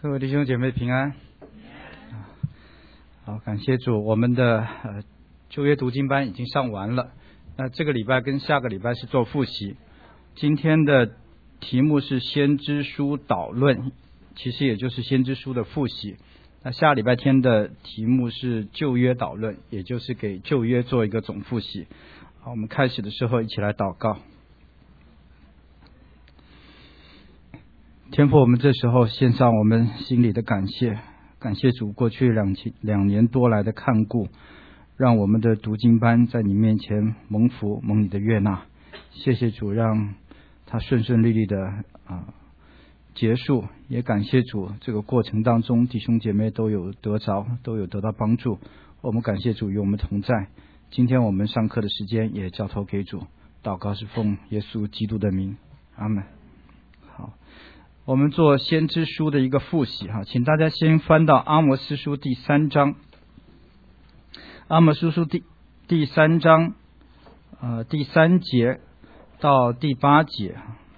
各位弟兄姐妹平安。好，感谢主，我们的旧约读经班已经上完了。那这个礼拜跟下个礼拜是做复习。今天的题目是先知书导论，其实也就是先知书的复习。那下礼拜天的题目是旧约导论，也就是给旧约做一个总复习。好，我们开始的时候一起来祷告。天父，我们这时候献上我们心里的感谢，感谢主过去两年多来的看顾，让我们的读经班在你面前蒙福蒙你的悦纳。谢谢主，让他顺顺利利的结束，也感谢主这个过程当中弟兄姐妹都有得着，都有得到帮助。我们感谢主与我们同在。今天我们上课的时间也交托给主，祷告是奉耶稣基督的名，阿们。好，我们做先知书的一个复习哈，请大家先翻到阿摩司书第3章。阿摩司书第3章第3节到第8节。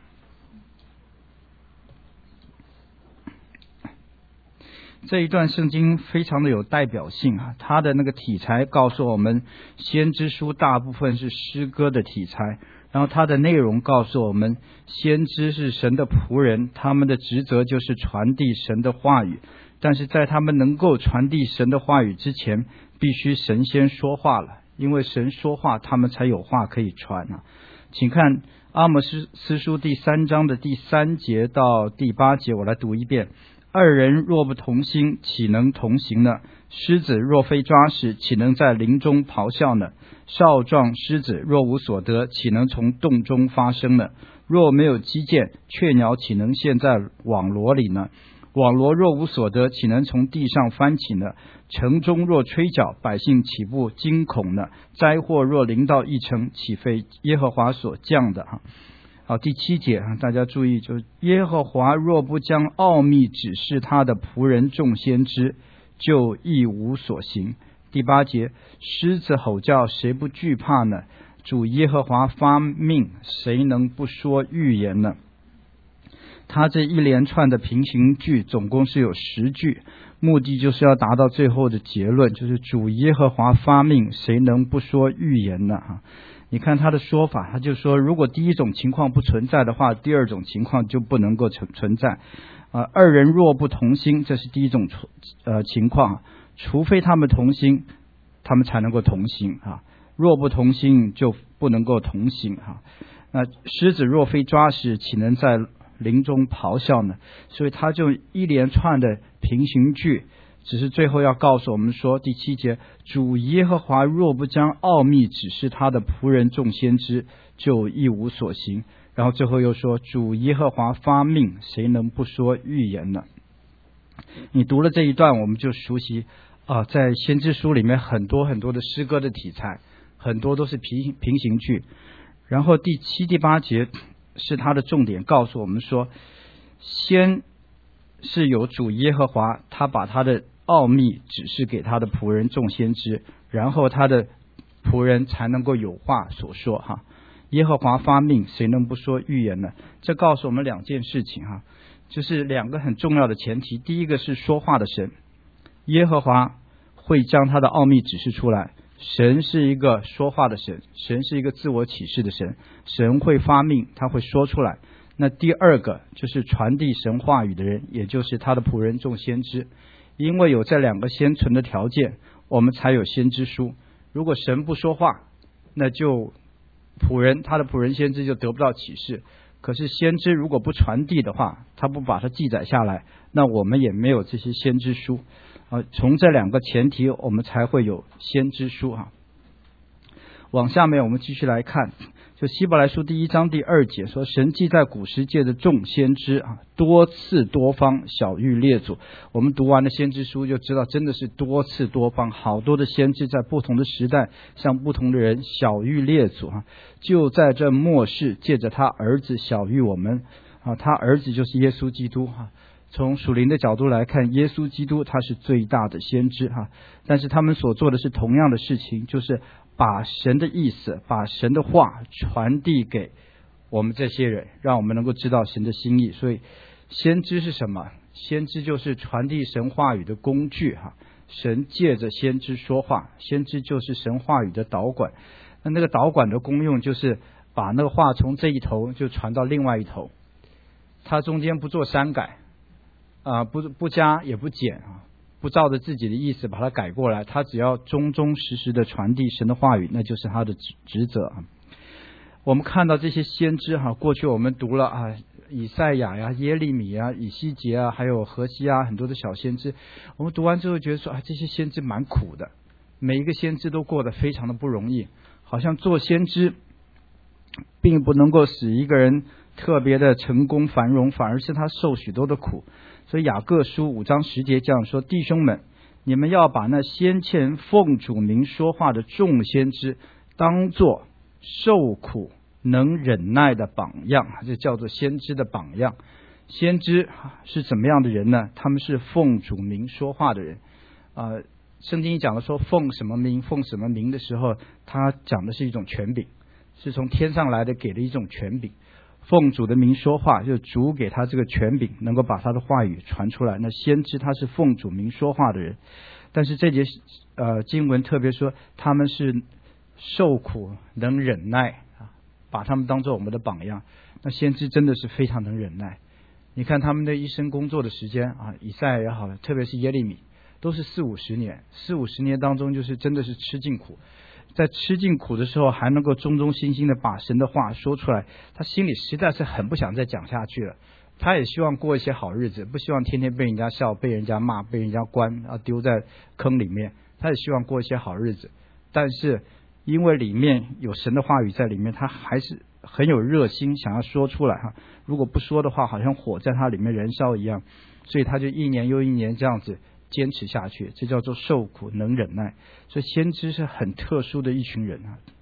这一段圣经非常的有代表性啊，它的那个题材告诉我们，先知书大部分是诗歌的题材，然后它的内容告诉我们，先知是神的仆人，他们的职责就是传递神的话语，但是在他们能够传递神的话语之前，必须神先说话了，因为神说话，他们才有话可以传啊。请看阿摩司书第3章的第3节到第8节，我来读一遍。二人若不同心，岂能同行呢？狮子若非抓食，岂能在林中咆哮呢？少壮狮子若无所得，岂能从洞中发声呢？若没有击剑，雀鸟岂能陷在网罗里呢？网罗若无所得，岂能从地上翻起呢？城中若吹角，百姓岂不惊恐呢？灾祸若临到一城，岂非耶和华所降的？好，第7节大家注意，就是耶和华若不将奥秘指示他的仆人众先知，就一无所行。第8节，狮子吼叫，谁不惧怕呢？主耶和华发命，谁能不说预言呢？他这一连串的平行句总共是有10句，目的就是要达到最后的结论，就是主耶和华发命，谁能不说预言呢？你看他的说法，他就说，如果第一种情况不存在的话，第二种情况就不能够存在。二人若不同心，这是第一种情况，除非他们同心，他们才能够同行啊。若不同心，就不能够同行啊。那狮子若非抓食，岂能在林中咆哮呢？所以他就一连串的平行句，只是最后要告诉我们说，第7节，主耶和华若不将奥秘指示他的仆人众先知，就一无所行。然后最后又说，主耶和华发命，谁能不说预言呢？你读了这一段，我们就熟悉在先知书里面很多很多的诗歌的题材，很多都是平行句。然后第7、第8节是它的重点，告诉我们说，先是有主耶和华，他把他的奥秘指示给他的仆人众先知，然后他的仆人才能够有话所说哈。耶和华发命，谁能不说预言呢？这告诉我们2件事情哈，就是2个很重要的前提。第一个是说话的神，耶和华会将他的奥秘指示出来，神是一个说话的神，神是一个自我启示的神，神会发命，他会说出来。那第二个就是传递神话语的人，也就是他的仆人众先知。因为有这2个先存的条件，我们才有先知书。如果神不说话，那就他的仆人先知就得不到启示。可是先知如果不传递的话，他不把它记载下来，那我们也没有这些先知书。从这2个前提，我们才会有先知书啊。往下面我们继续来看，就希伯来书第1章第2节说，神既在古时界的众先知多次多方晓谕列祖。我们读完了先知书就知道，真的是多次多方，好多的先知在不同的时代向不同的人晓谕列祖就在这末世借着他儿子晓谕我们他儿子就是耶稣基督从属灵的角度来看，耶稣基督他是最大的先知但是他们所做的是同样的事情，就是把神的意思，把神的话传递给我们这些人，让我们能够知道神的心意。所以先知是什么？ 先知就是传递神话语的工具哈。神借着先知说话，先知就是神话语的导管。那个导管的功用就是把那个话从这一头就传到另外一头，它中间不做删改不加也不减不照着自己的意思把它改过来，他只要忠忠实实的传递神的话语，那就是他的职责。我们看到这些先知过去我们读了以赛亚呀、耶利米啊、以西结啊，还有何西啊，很多的小先知，我们读完之后觉得说这些先知蛮苦的，每一个先知都过得非常的不容易，好像做先知并不能够使一个人特别的成功繁荣，反而是他受许多的苦。所以雅各书5章10节这样说：弟兄们，你们要把那先前奉主名说话的众先知当作受苦能忍耐的榜样，这叫做先知的榜样。先知是怎么样的人呢？他们是奉主名说话的人。圣经讲的说奉什么名奉什么名的时候，他讲的是一种权柄，是从天上来的，给了一种权柄。奉主的名说话，就主给他这个权柄，能够把他的话语传出来。那先知他是奉主名说话的人，但是这节经文特别说他们是受苦能忍耐把他们当作我们的榜样。那先知真的是非常能忍耐，你看他们的一生工作的时间以赛亚也好，特别是耶利米，都是40-50年，40-50年当中就是真的是吃尽苦，在吃尽苦的时候还能够忠忠心心的把神的话说出来，他心里实在是很不想再讲下去了。他也希望过一些好日子，不希望天天被人家笑、被人家骂、被人家关丢在坑里面，他也希望过一些好日子。但是因为里面有神的话语在里面，他还是很有热心想要说出来如果不说的话，好像火在他里面燃烧一样，所以他就一年又一年这样子坚持下去，这叫做受苦能忍耐。所以先知是很特殊的一群人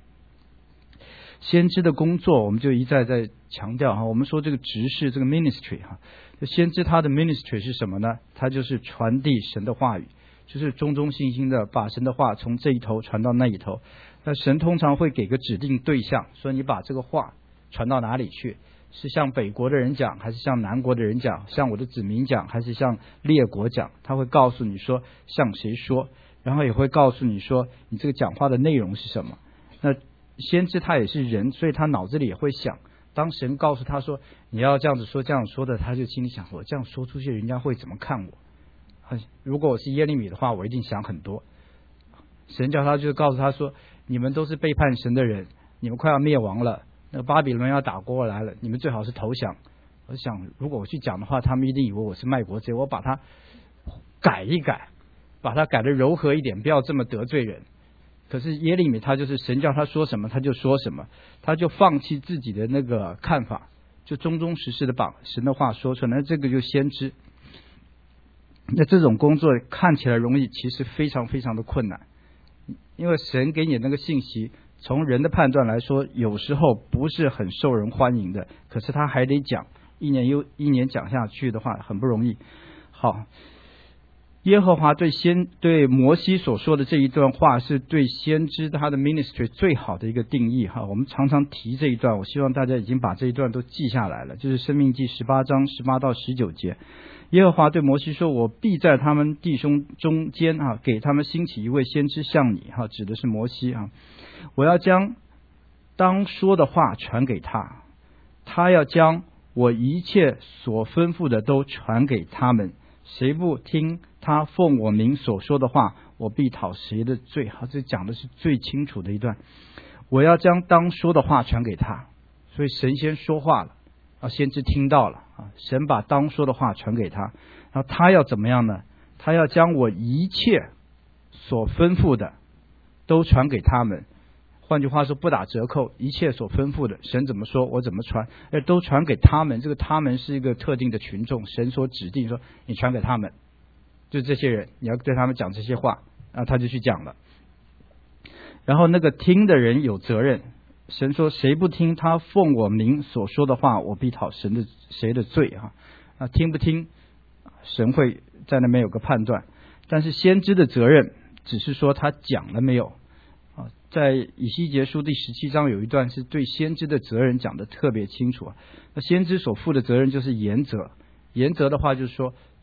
先知的工作我们就一再在强调我们说这个职事，这个 ministry 先知他的 ministry 是什么呢？他就是传递神的话语，就是忠忠心心的把神的话从这一头传到那一头。那神通常会给个指定对象，说你把这个话传到哪里去，是向北国的人讲，还是向南国的人讲，向我的子民讲，还是向列国讲，他会告诉你说向谁说，然后也会告诉你说你这个讲话的内容是什么。那先知他也是人，所以他脑子里也会想，当神告诉他说你要这样子说这样说的，他就心里想我这样说出去人家会怎么看我，如果我是耶利米的话，我一定想很多。神叫他就告诉他说你们都是背叛神的人，你们快要灭亡了，那个巴比伦要打过来了，你们最好是投降。我想如果我去讲的话，他们一定以为我是卖国贼，我把它改一改，把它改得柔和一点，不要这么得罪人。可是耶利米他就是神叫他说什么他就说什么，他就放弃自己的那个看法，就忠忠实实的把神的话说出来，那这个就先知。那这种工作看起来容易，其实非常非常的困难，因为神给你那个信息从人的判断来说有时候不是很受人欢迎的，可是他还得讲，一年又一年讲下去的话很不容易。好，耶和华对摩西所说的这一段话是对先知他的 ministry 最好的一个定义我们常常提这一段，我希望大家已经把这一段都记下来了，就是申命记18章18到19节。耶和华对摩西说，我必在他们弟兄中间给他们兴起一位先知像你指的是摩西我要将当说的话传给他，他要将我一切所吩咐的都传给他们，谁不听他奉我名所说的话，我必讨谁的罪。这讲的是最清楚的一段，我要将当说的话传给他，所以神先说话了先知听到了神把当说的话传给他，然后他要怎么样呢？他要将我一切所吩咐的都传给他们，换句话说不打折扣，一切所吩咐的神怎么说我怎么传，都传给他们。这个他们是一个特定的群众，神所指定说你传给他们，就这些人你要对他们讲这些话，然后他就去讲了。然后那个听的人有责任，神说谁不听他奉我名所说的话，我必讨谁的罪听不听神会在那边有个判断。但是先知的责任只是说他讲了没有在以西结书第17章有一段是对先知的责任讲得特别清楚那先知所负的责任就是言责，言责的话就是说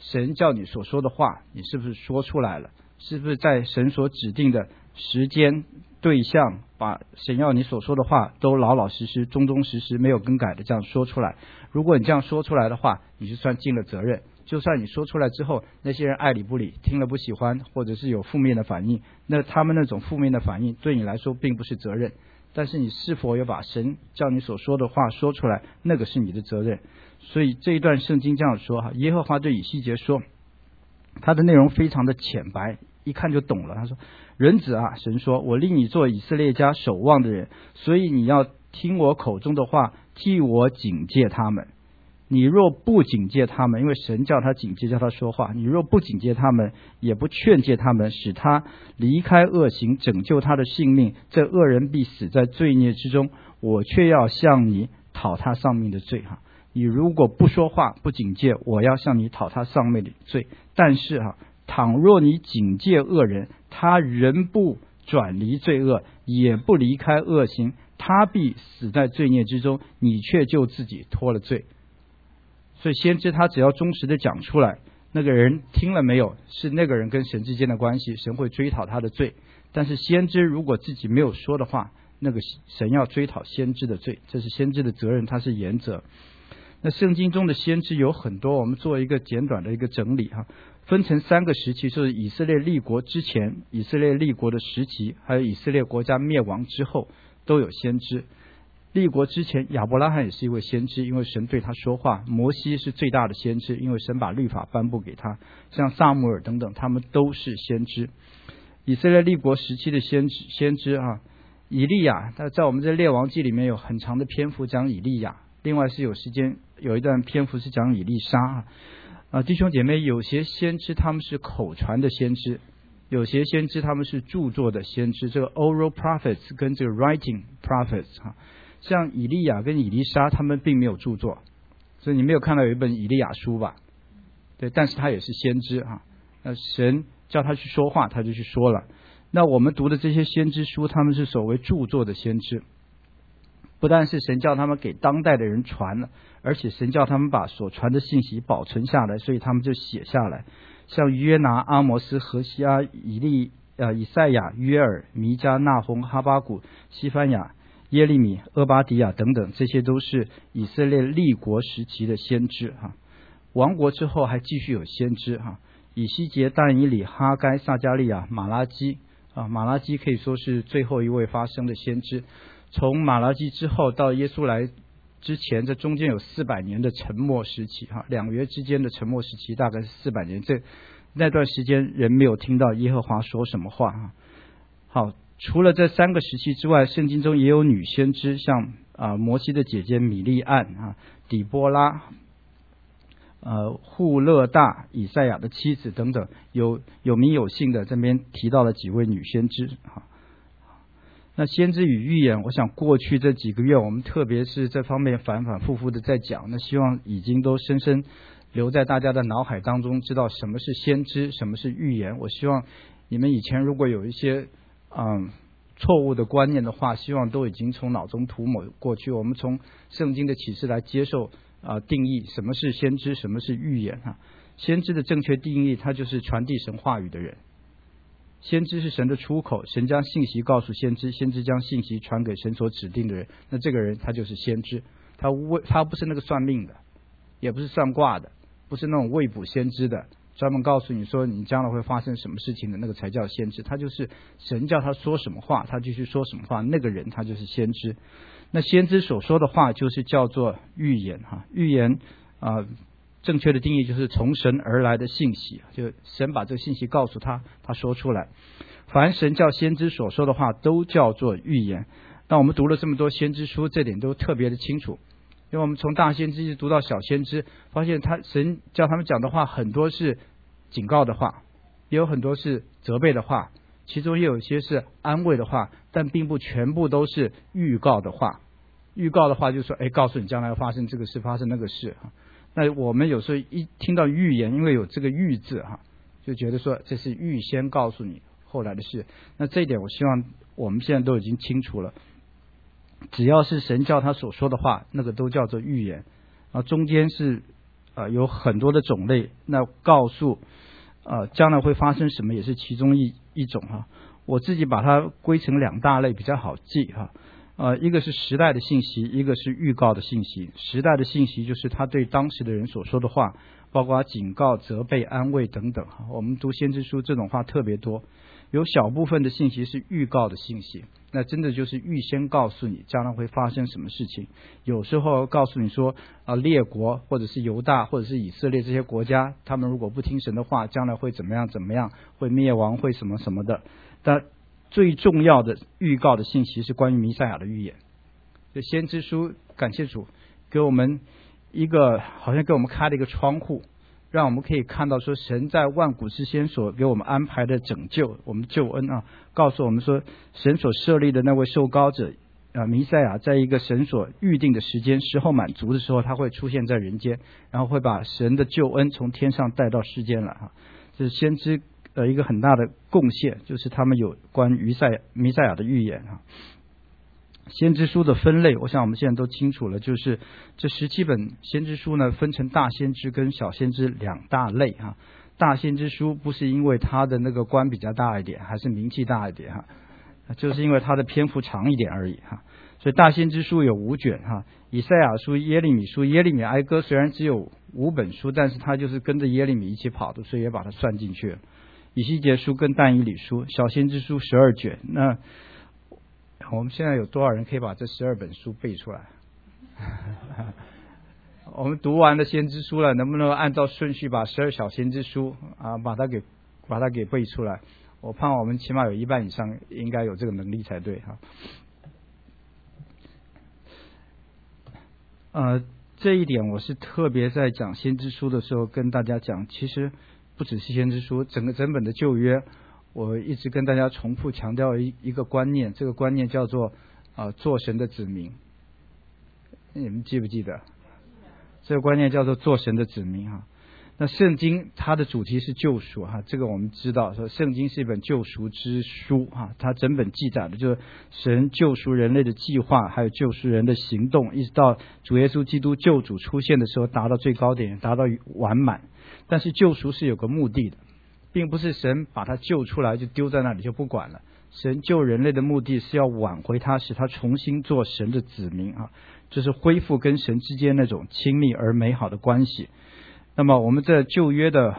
神叫你所说的话，你是不是说出来了？是不是在神所指定的时间对象，把神要你所说的话都老老实实、忠忠实实、没有更改的这样说出来？如果你这样说出来的话，你就算尽了责任。就算你说出来之后，那些人爱理不理，听了不喜欢，或者是有负面的反应，那他们那种负面的反应对你来说并不是责任。但是你是否有把神叫你所说的话说出来，那个是你的责任。所以这一段圣经这样说，耶和华对以西结说，他的内容非常的浅白，一看就懂了。他说，人子啊，神说，我立你做以色列家守望的人，所以你要听我口中的话，替我警戒他们。你若不警戒他们，因为神叫他警戒，叫他说话，你若不警戒他们，也不劝诫他们，使他离开恶行，拯救他的性命，这恶人必死在罪孽之中，我却要向你讨他丧命的罪。你如果不说话不警戒，我要向你讨他丧命的罪。但是倘若你警戒恶人，他仍不转离罪恶，也不离开恶行，他必死在罪孽之中，你却就自己脱了罪。所以先知他只要忠实的讲出来，那个人听了没有，是那个人跟神之间的关系，神会追讨他的罪。但是先知如果自己没有说的话，那个神要追讨先知的罪，这是先知的责任，他是原则。那圣经中的先知有很多，我们做一个简短的一个整理分成3个时期，就是以色列立国之前、以色列立国的时期，还有以色列国家灭亡之后都有先知。立国之前，亚伯拉罕也是一位先知，因为神对他说话。摩西是最大的先知，因为神把律法颁布给他。像撒母耳等等，他们都是先知。以色列立国时期的先知以利亚，他在我们这列王记里面有很长的篇幅讲以利亚，另外是有一段篇幅是讲以利沙弟兄姐妹，有些先知他们是口传的先知，有些先知他们是著作的先知，这个 oral prophets 跟这个 writing prophets像以利亚跟以利沙他们并没有著作，所以你没有看到有一本以利亚书吧？对，但是他也是先知那神叫他去说话，他就去说了。那我们读的这些先知书，他们是所谓著作的先知，不但是神叫他们给当代的人传了，而且神叫他们把所传的信息保存下来，所以他们就写下来。像约拿、阿摩斯、何西阿、以赛亚、约尔、弥迦、那鸿、哈巴谷、西番雅、耶利米、俄巴底亚等等，这些都是以色列立国时期的先知亡国之后还继续有先知以西结、但以理、哈该、撒迦利亚、马拉基马拉基可以说是最后一位发生的先知。从马拉基之后到耶稣来之前，这中间有400年的沉默时期2约之间的沉默时期大概是400年，那段时间人没有听到耶和华说什么话好，除了这3个时期之外，圣经中也有女先知，像摩西的姐姐米利暗底波拉、户勒大、以赛亚的妻子等等，有名有姓的这边提到了几位女先知那先知与预言，我想过去这几个月我们特别是这方面反反复复的在讲，那希望已经都深深留在大家的脑海当中，知道什么是先知，什么是预言。我希望你们以前如果有一些错误的观念的话，希望都已经从脑中涂抹过去。我们从圣经的启示来接受定义什么是先知，什么是预言先知的正确定义，它就是传递神话语的人。先知是神的出口，神将信息告诉先知，先知将信息传给神所指定的人，那这个人他就是先知。他不是那个算命的，也不是算卦的，不是那种未卜先知的，专门告诉你说你将来会发生什么事情的，那个才叫先知。他就是神叫他说什么话他就去说什么话，那个人他就是先知。那先知所说的话就是叫做预言预言正确的定义就是从神而来的信息，就神把这个信息告诉他说出来。凡神叫先知所说的话都叫做预言。那我们读了这么多先知书，这点都特别的清楚，因为我们从大先知一直读到小先知，发现神叫他们讲的话很多是警告的话，也有很多是责备的话，其中也有一些是安慰的话，但并不全部都是预告的话。预告的话就是说告诉你将来要发生这个事，发生那个事那我们有时候一听到预言，因为有这个预字就觉得说这是预先告诉你后来的事。那这一点我希望我们现在都已经清楚了，只要是神叫他所说的话，那个都叫做预言中间是有很多的种类，那告诉将来会发生什么也是其中一种哈。我自己把它归成2大类比较好记哈。一个是时代的信息，一个是预告的信息。时代的信息就是他对当时的人所说的话，包括警告、责备、安慰等等。我们读先知书这种话特别多。有小部分的信息是预告的信息，那真的就是预先告诉你将来会发生什么事情。有时候告诉你说列国或者是犹大或者是以色列这些国家，他们如果不听神的话，将来会怎么样怎么样，会灭亡，会什么什么的。但最重要的预告的信息是关于弥赛亚的预言。这先知书感谢主给我们好像给我们开了一个窗户，让我们可以看到说神在万古之先所给我们安排的拯救，我们的救恩告诉我们说神所设立的那位受膏者弥赛亚，在一个神所预定的时候满足的时候，他会出现在人间，然后会把神的救恩从天上带到世间来这是先知一个很大的贡献，就是他们有关于弥赛亚的预言先知书的分类，我想我们现在都清楚了，就是这17本先知书呢，分成大先知跟小先知2大类大先知书不是因为他的那个官比较大一点，还是名气大一点就是因为他的篇幅长一点而已所以大先知书有5卷以赛亚书、耶利米书、耶利米哀歌虽然只有5本书，但是他就是跟着耶利米一起跑的，所以也把它算进去了。以西结书跟但以理书，小先知书12卷。那我们现在有多少人可以把这12本书背出来？我们读完了先知书了，能不能按照顺序把12小先知书把它给背出来？我盼望我们起码有1半以上应该有这个能力才对这一点我是特别在讲先知书的时候跟大家讲，其实不只是先知书，整本的旧约，我一直跟大家重复强调一个观念，这个观念叫做做神的子民。你们记不记得？这个观念叫做做神的子民那圣经它的主题是救赎这个我们知道，说圣经是一本救赎之书它整本记载的就是神救赎人类的计划，还有救赎人的行动，一直到主耶稣基督救主出现的时候达到最高点，达到完满。但是救赎是有个目的的，并不是神把他救出来就丢在那里就不管了。神救人类的目的是要挽回他，使他重新做神的子民就是恢复跟神之间那种亲密而美好的关系。那么我们这旧约的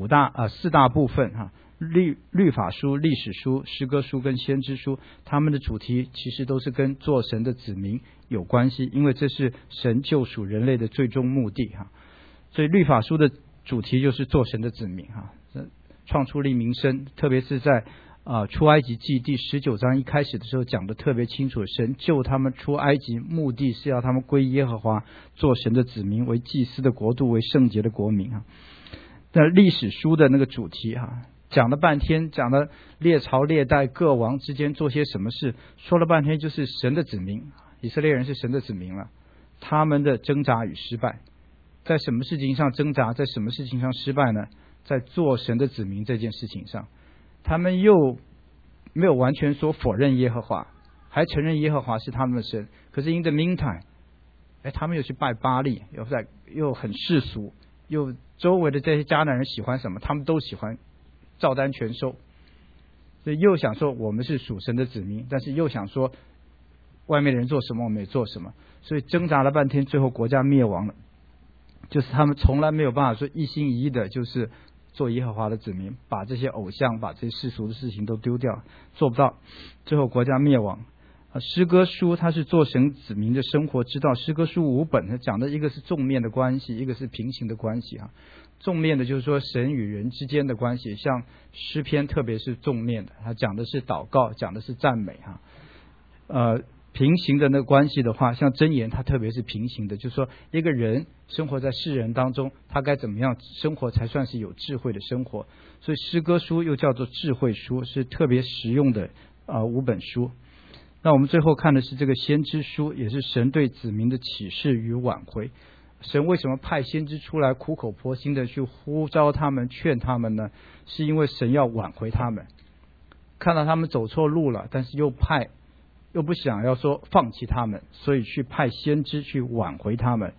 4大部分律法书、历史书、诗歌书跟先知书，他们的主题其实都是跟做神的子民有关系，因为这是神救赎人类的最终目的所以律法书的主题就是做神的子民创出利民生，特别是在出埃及记第19章一开始的时候讲的特别清楚，神救他们出埃及目的是要他们归耶和华，做神的子民，为祭司的国度，为圣洁的国民那历史书的那个主题讲了半天，讲了列朝列代各王之间做些什么事，说了半天就是神的子民，以色列人是神的子民了，他们的挣扎与失败，在什么事情上挣扎，在什么事情上失败呢？在做神的子民这件事情上，他们又没有完全说否认耶和华，还承认耶和华是他们的神，可是 in the meantime他们又去拜巴力，又很世俗，又周围的这些迦南人喜欢什么他们都喜欢，照单全收。所以又想说我们是属神的子民，但是又想说外面的人做什么我们也做什么，所以挣扎了半天，最后国家灭亡了。就是他们从来没有办法说一心一意的就是做耶和华的子民，把这些偶像把这些世俗的事情都丢掉，做不到，最后国家灭亡。诗歌书它是做神子民的生活之道，诗歌书5本，它讲的一个是纵面的关系，一个是平行的关系纵面的就是说神与人之间的关系，像诗篇特别是纵面的，它讲的是祷告，讲的是赞美平行的那个关系的话，像箴言它特别是平行的，就是说一个人生活在世人当中，他该怎么样生活才算是有智慧的生活，所以诗歌书又叫做智慧书，是特别实用的5本书。那我们最后看的是这个先知书，也是神对子民的启示与挽回。神为什么派先知出来苦口婆心的去呼召他们劝他们呢？是因为神要挽回他们，看到他们走错路了，但是又不想要说放弃他们，所以去派先知去挽回他们。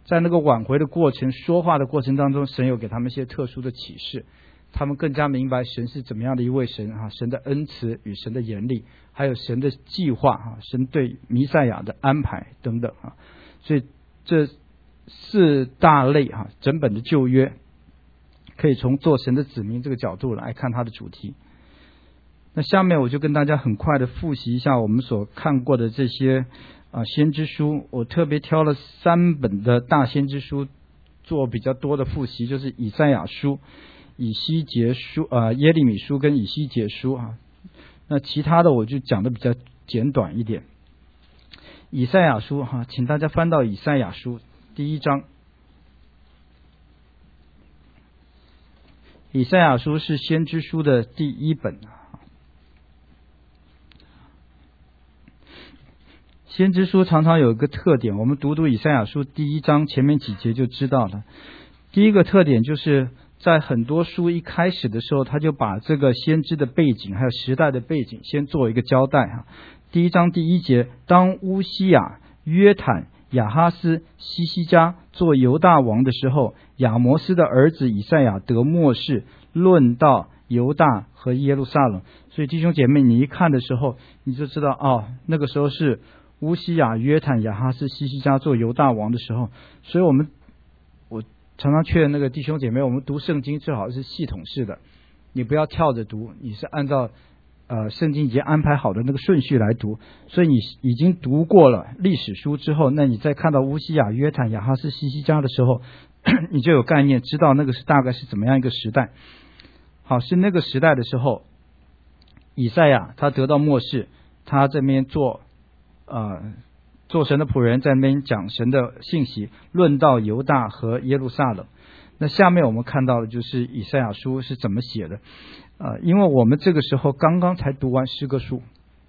在那个挽回的过程、说话的过程当中，神有给他们一些特殊的启示，他们更加明白神是怎么样的一位神啊，神的恩慈与神的严厉，还有神的计划啊，神对弥赛亚的安排等等啊。所以这四大类啊，整本的旧约可以从做神的子民这个角度来看它的主题。那下面我就跟大家很快的复习一下我们所看过的这些先知书。我特别挑了3本的大先知书做比较多的复习，就是以赛亚书、以西结书、耶利米书跟以西结书啊。那其他的我就讲的比较简短一点。以赛亚书哈，请大家翻到以赛亚书第1章。以赛亚书是先知书的第1本。先知书常常有一个特点，我们读以赛亚书第1章前面几节就知道了。第一个特点就是在很多书一开始的时候，他就把这个先知的背景还有时代的背景先做一个交代啊。第1章第1节，当乌西雅、约坦、亚哈斯、西西家做犹大王的时候，亚摩斯的儿子以赛亚得默示，论到犹大和耶路撒冷。所以弟兄姐妹，你一看的时候你就知道那个时候是乌西雅、约坦、亚哈斯、西西家做犹大王的时候。所以我常常劝那个弟兄姐妹，我们读圣经最好是系统式的，你不要跳着读，你是按照圣经已经安排好的那个顺序来读。所以你已经读过了历史书之后，那你再看到乌西雅、约坦、亚哈斯、西西家的时候你就有概念，知道那个是大概是怎么样一个时代。好，是那个时代的时候，以赛亚他得到默示，他这边做神的仆人，在那边讲神的信息，论到犹大和耶路撒冷。那下面我们看到的就是以赛亚书是怎么写的。因为我们这个时候刚刚才读完诗歌书，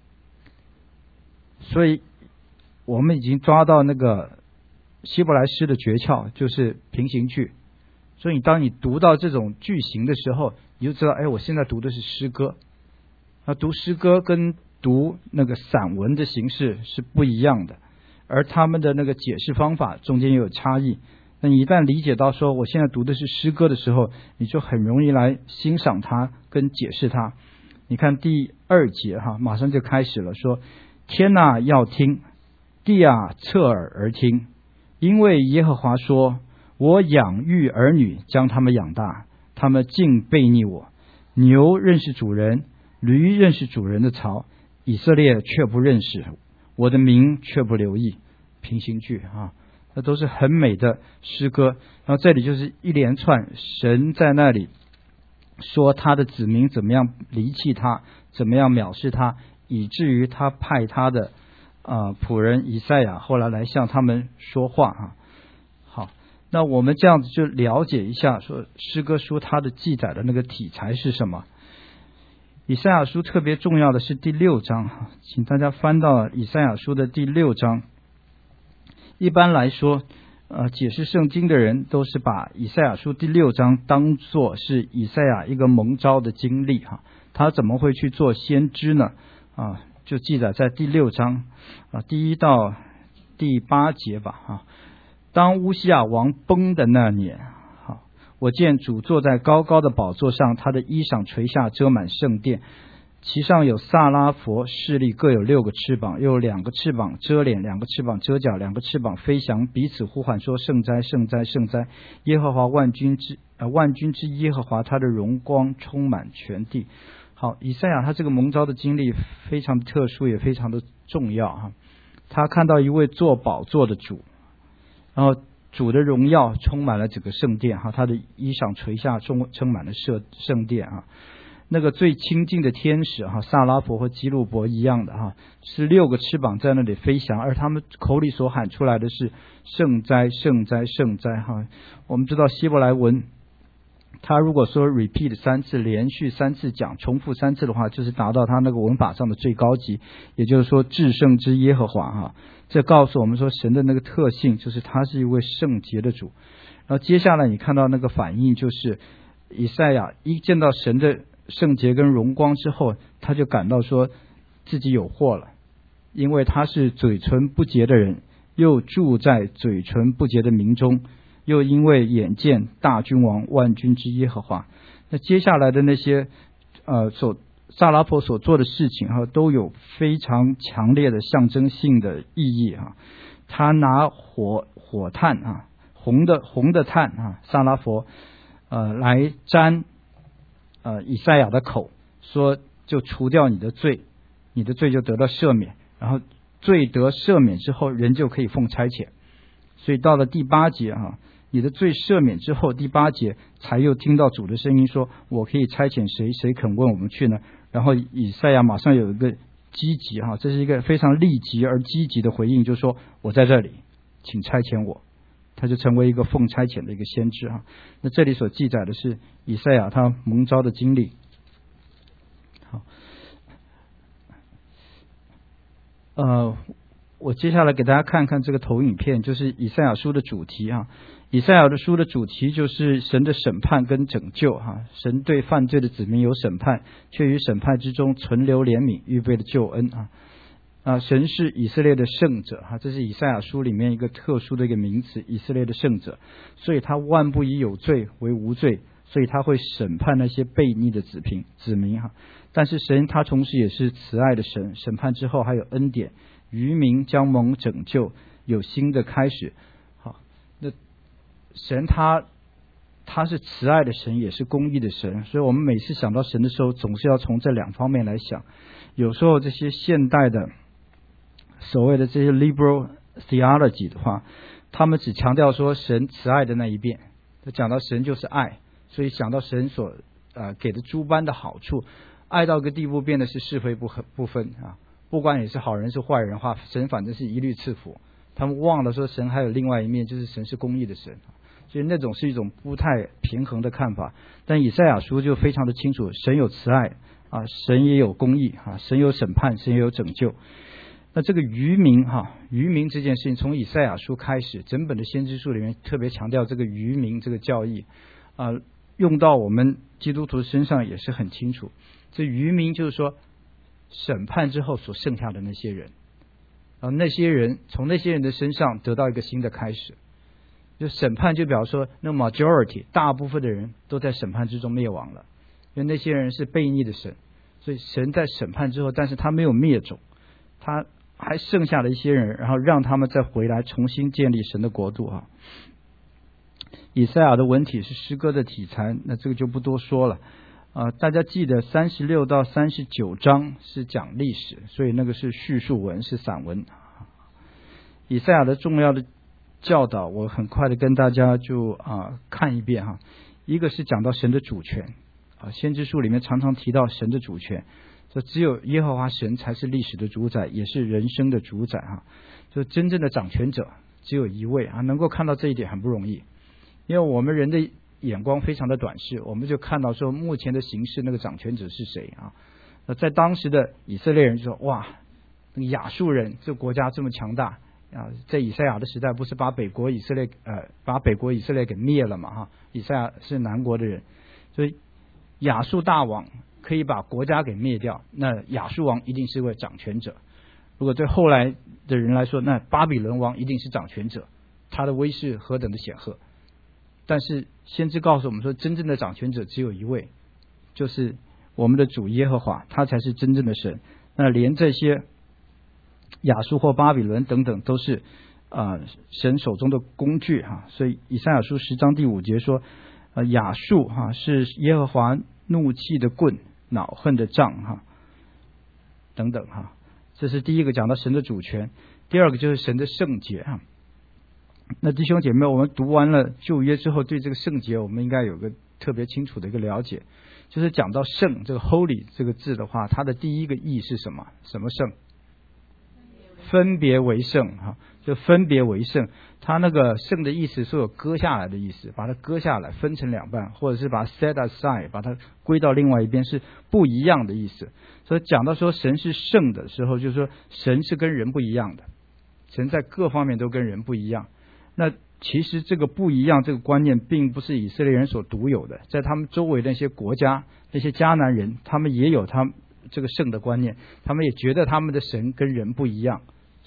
所以我们已经抓到那个希伯来诗的诀窍，就是平行句。所以当你读到这种句型的时候，你就知道我现在读的是诗歌。读诗歌跟读那个散文的形式是不一样的，而他们的那个解释方法中间也有差异。那你一旦理解到说我现在读的是诗歌的时候，你就很容易来欣赏它跟解释它。你看第2节马上就开始了，说天啊要听，地啊侧耳而听，因为耶和华说，我养育儿女，将他们养大，他们竟悖逆我。牛认识主人，驴认识主人的槽，以色列却不认识，我的名却不留意。平行句那都是很美的诗歌。然后这里就是一连串神在那里说他的子民怎么样离弃他，怎么样藐视他，以至于他派他的仆人以赛亚后来向他们说话好，那我们这样子就了解一下说诗歌书它的记载的那个题材是什么。以赛亚书特别重要的是第6章，请大家翻到以赛亚书的第6章。一般来说解释圣经的人都是把以赛亚书第6章当作是以赛亚一个蒙召的经历他怎么会去做先知呢？就记载在第6章第1到第8节吧当乌西雅王崩的那年，我见主坐在高高的宝座上，他的衣裳垂下遮满圣殿，其上有萨拉佛势力，各有6个翅膀，又有2个翅膀遮脸，2个翅膀遮脚，2个翅膀飞翔，彼此呼喊说，圣哉圣哉圣哉，耶和华万军之耶和华，他的荣光充满全地。好，以赛亚他这个蒙召的经历非常的特殊，也非常的重要他看到一位坐宝座的主，然后主的荣耀充满了整个圣殿他的衣裳垂下充满了圣殿那个最亲近的天使萨拉佛和基路伯一样的是6个翅膀在那里飞翔，而他们口里所喊出来的是圣哉圣哉圣哉我们知道希伯来文他如果说 repeat 3次，连续3次讲，重复3次的话，就是达到他那个文法上的最高级，也就是说至圣之耶和华这告诉我们说神的那个特性，就是他是一位圣洁的主。然后接下来你看到那个反应，就是以赛亚一见到神的圣洁跟荣光之后，他就感到说自己有祸了，因为他是嘴唇不洁的人， 又住在嘴唇不洁的民中，又因为眼见大君王万军之耶和华。那接下来的那些撒拉佛所做的事情都有非常强烈的象征性的意义他拿火炭红的炭撒拉佛来沾以赛亚的口，说就除掉你的罪，你的罪就得到赦免，然后罪得赦免之后，人就可以奉差遣。所以到了第8节你的罪赦免之后，第8节才又听到主的声音说，我可以差遣谁，谁肯问我们去呢？然后以赛亚马上有一个积极这是一个非常立即而积极的回应，就是说我在这里，请差遣我。他就成为一个奉差遣的一个先知那这里所记载的是以赛亚他蒙召的经历。好，我接下来给大家看看这个投影片，就是以赛亚书的主题以赛亚的书的主题就是神的审判跟拯救神对犯罪的子民有审判，却于审判之中存留怜悯，预备的救恩神是以色列的圣者这是以赛亚书里面一个特殊的一个名词，以色列的圣者，所以他万不以有罪为无罪，所以他会审判那些悖逆的子民但是神他同时也是慈爱的神，审判之后还有恩典，余民将蒙拯救，有新的开始。好，那神他是慈爱的神，也是公义的神，所以我们每次想到神的时候，总是要从这2方面来想。有时候这些现代的所谓的这些 liberal theology 的话，他们只强调说神慈爱的那一边，讲到神就是爱，所以想到神所给的诸般的好处，爱到个地步变得是是非不分不管你是好人是坏人的话，神反正是一律赐福。他们忘了说神还有另外一面，就是神是公义的神，所以那种是一种不太平衡的看法。但以赛亚书就非常的清楚，神有慈爱神也有公义神有审判，神也有拯救。那这个余民这件事情，从以赛亚书开始，整本的先知书里面特别强调这个余民这个教义用到我们基督徒身上也是很清楚。这余民就是说审判之后所剩下的那些人，那些人从那些人的身上得到一个新的开始。就审判就表示说那 majority 大部分的人都在审判之中灭亡了，因为那些人是悖逆的神，所以神在审判之后，但是他没有灭种，他还剩下了一些人，然后让他们再回来重新建立神的国度以赛亚的文体是诗歌的题材，那这个就不多说了大家记得36到39章是讲历史，所以那个是叙述文，是散文。以赛亚的重要的教导我很快的跟大家就看一遍一个是讲到神的主权先知书里面常常提到神的主权，说只有耶和华神才是历史的主宰，也是人生的主宰就真正的掌权者只有一位能够看到这一点很不容易，因为我们人的眼光非常的短视，我们就看到说目前的形势那个掌权者是谁那在当时的以色列人就说哇，那个亚述人这个国家这么强大在以赛亚的时代不是把北国以色列给灭了嘛以赛亚是南国的人，所以亚述大王可以把国家给灭掉，那亚述王一定是位掌权者。如果对后来的人来说，那巴比伦王一定是掌权者，他的威势何等的显赫。但是先知告诉我们说，真正的掌权者只有一位，就是我们的主耶和华，他才是真正的神。那连这些亚述或巴比伦等等都是神手中的工具所以以赛亚书10章第5节说亚述是耶和华怒气的棍，恼恨的杖等等这是第一个讲到神的主权。第二个就是神的圣洁那弟兄姐妹，我们读完了旧约之后，对这个圣洁我们应该有个特别清楚的一个了解，就是讲到圣这个 holy 这个字的话，它的第一个义是什么？什么圣？分别为圣就分别为圣，它那个圣的意思是有割下来的意思，把它割下来分成2半，或者是把它 set aside 把它归到另外一边，是不一样的意思。所以讲到说神是圣的时候，就是说神是跟人不一样的，神在各方面都跟人不一样。那其实这个不一样这个观念并不是以色列人所独有的，在他们周围的那些国家，那些迦南人，他们也有他们这个圣的观念，他们也觉得他们的神跟人不一样，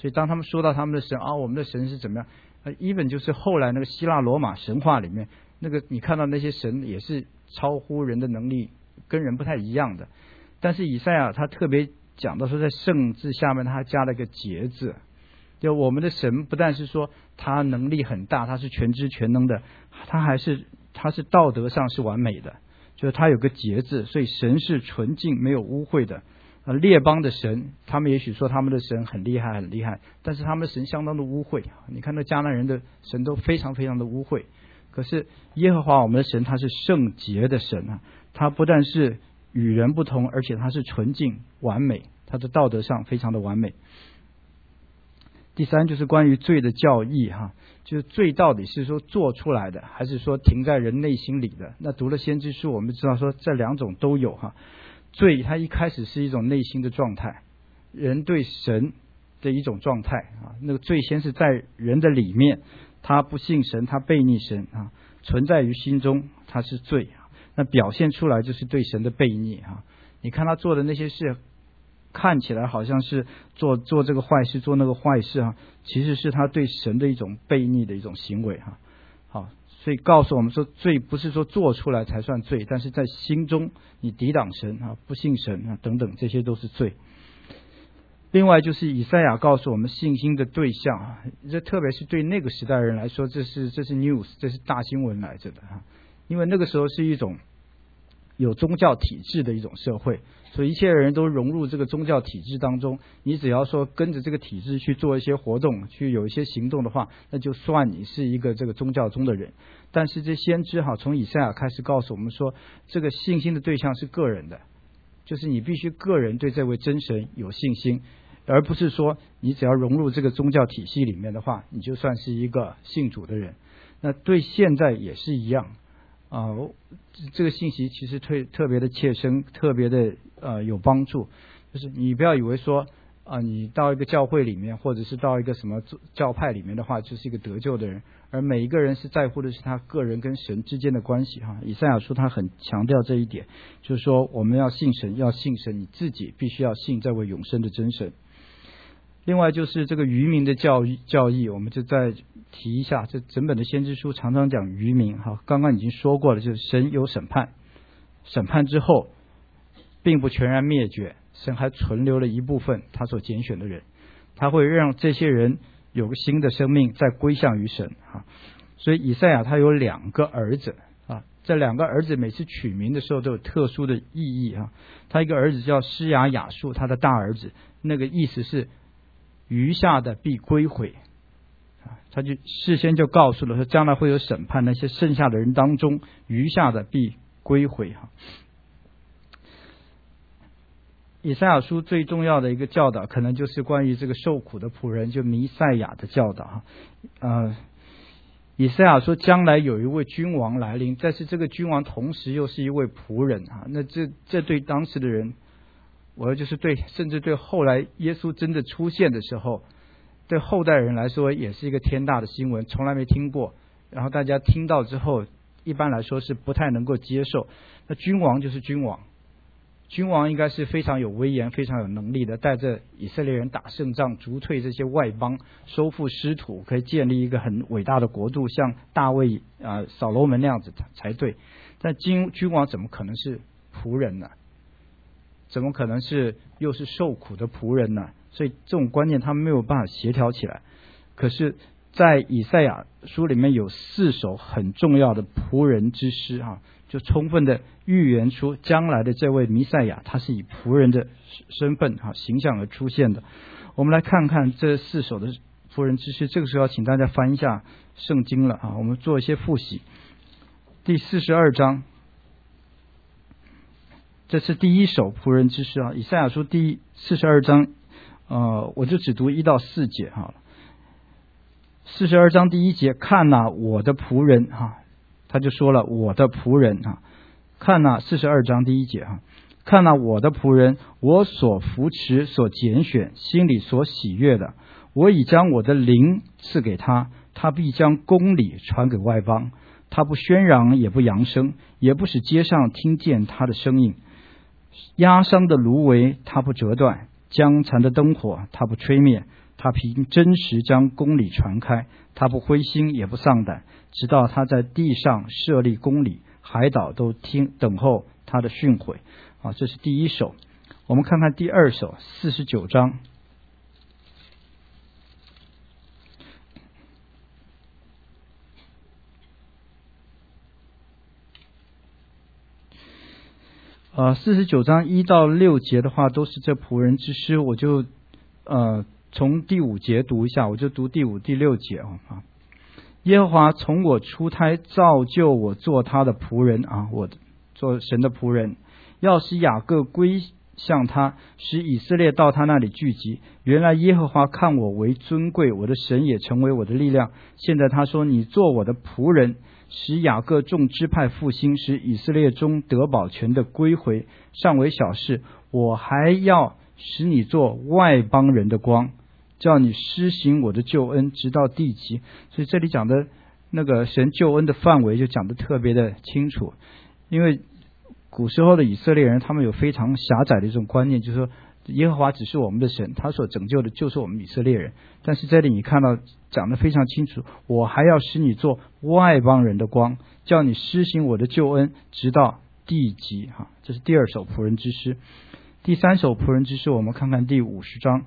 所以当他们说到他们的神我们的神是怎么样，even 就是后来那个希腊罗马神话里面那个你看到那些神也是超乎人的能力，跟人不太一样的。但是以赛亚他特别讲到说，在圣字下面他还加了一个节字，就我们的神不但是说他能力很大，他是全知全能的，他是道德上是完美的，就是他有个节字，所以神是纯净没有污秽的。列邦的神他们也许说他们的神很厉害很厉害，但是他们的神相当的污秽，你看那迦南人的神都非常非常的污秽。可是耶和华我们的神他是圣洁的神他不但是与人不同，而且他是纯净完美，他的道德上非常的完美。第三就是关于罪的教义就是罪到底是说做出来的，还是说停在人内心里的。那读了先知书我们知道说这两种都有罪它一开始是一种内心的状态，人对神的一种状态那个罪先是在人的里面，他不信神，他背逆神存在于心中，他是罪那表现出来就是对神的背逆你看他做的那些事看起来好像是做这个坏事做那个坏事其实是他对神的一种背逆的一种行为好，所以告诉我们说罪不是说做出来才算罪，但是在心中你抵挡神不信神等等，这些都是罪。另外就是以赛亚告诉我们信心的对象这特别是对那个时代人来说，这是 news， 这是大新闻来着的因为那个时候是一种有宗教体制的一种社会，所以一切人都融入这个宗教体制当中，你只要说跟着这个体制去做一些活动，去有一些行动的话，那就算你是一个这个宗教中的人。但是这先知从以赛亚开始告诉我们说，这个信心的对象是个人的，就是你必须个人对这位真神有信心，而不是说你只要融入这个宗教体系里面的话，你就算是一个信主的人。那对现在也是一样这个信息其实特别的切身，特别的有帮助。就是你不要以为说你到一个教会里面，或者是到一个什么教派里面的话，就是一个得救的人，而每一个人是在乎的是他个人跟神之间的关系以赛亚书他很强调这一点，就是说我们要信神，你自己必须要信这位永生的真神。另外就是这个渔民的教义，我们就再提一下，这整本的先知书常常讲渔民刚刚已经说过了，就是神有审判，审判之后并不全然灭绝，神还存留了一部分他所拣选的人，他会让这些人有个新的生命再归向于神所以以赛亚他有2个儿子这2个儿子每次取名的时候都有特殊的意义他一个儿子叫施雅雅述，他的大儿子，那个意思是余下的必归回他就事先就告诉了说将来会有审判，那些剩下的人当中余下的必归回以赛亚书最重要的一个教导可能就是关于这个受苦的仆人，就弥赛亚的教导以赛亚说将来有一位君王来临，但是这个君王同时又是一位仆人那这对当时的人，就是甚至对后来耶稣真的出现的时候，对后代人来说也是一个天大的新闻，从来没听过，然后大家听到之后一般来说是不太能够接受。那君王就是君王，君王应该是非常有威严非常有能力的，带着以色列人打胜仗，逐退这些外邦，收复失土，可以建立一个很伟大的国度，像大卫扫罗门那样子才对。但君王怎么可能是仆人呢？怎么可能又是受苦的仆人呢？所以这种观念他们没有办法协调起来。可是在以赛亚书里面有4首很重要的仆人之诗就充分的预言出将来的这位弥赛亚他是以仆人的身份形象而出现的。我们来看看这4首的仆人之诗，这个时候要请大家翻一下圣经了我们做一些复习。第42章，这是第1首仆人之诗以赛亚书第42章我就只读1到4节好了。42章第1节，看我的仆人他就说了我的仆人看42章第1节看我的仆人，我所扶持所拣选，心里所喜悦的，我已将我的灵赐给他，他必将公理传给外邦，他不喧嚷也不扬声，也不使街上听见他的声音，压伤的芦苇他不折断，将残的灯火他不吹灭， 他凭真实将公理传开，他不灰心也不丧胆，直到他在地上设立公理，海岛都等候他的训诲。这是第一首。我们看看第二首49章。49章1到6节的话都是这仆人之诗，我就从第5节读一下，我就读第5、第6节啊。耶和华从我出胎造就我做他的仆人啊，我做神的仆人，要使雅各归向他，使以色列到他那里聚集。原来耶和华看我为尊贵，我的神也成为我的力量。现在他说，你做我的仆人，使雅各众支派复兴，使以色列中得保全的归回，尚为小事。我还要使你做外邦人的光，叫你施行我的救恩，直到地极。所以这里讲的那个神救恩的范围就讲得特别的清楚，因为古时候的以色列人他们有非常狭窄的一种观念，就是说耶和华只是我们的神，他所拯救的就是我们以色列人。但是这里你看到讲得非常清楚，我还要使你做外邦人的光，叫你施行我的救恩，直到地极。这是第二首仆人之诗。第三首仆人之诗，我们看看第50章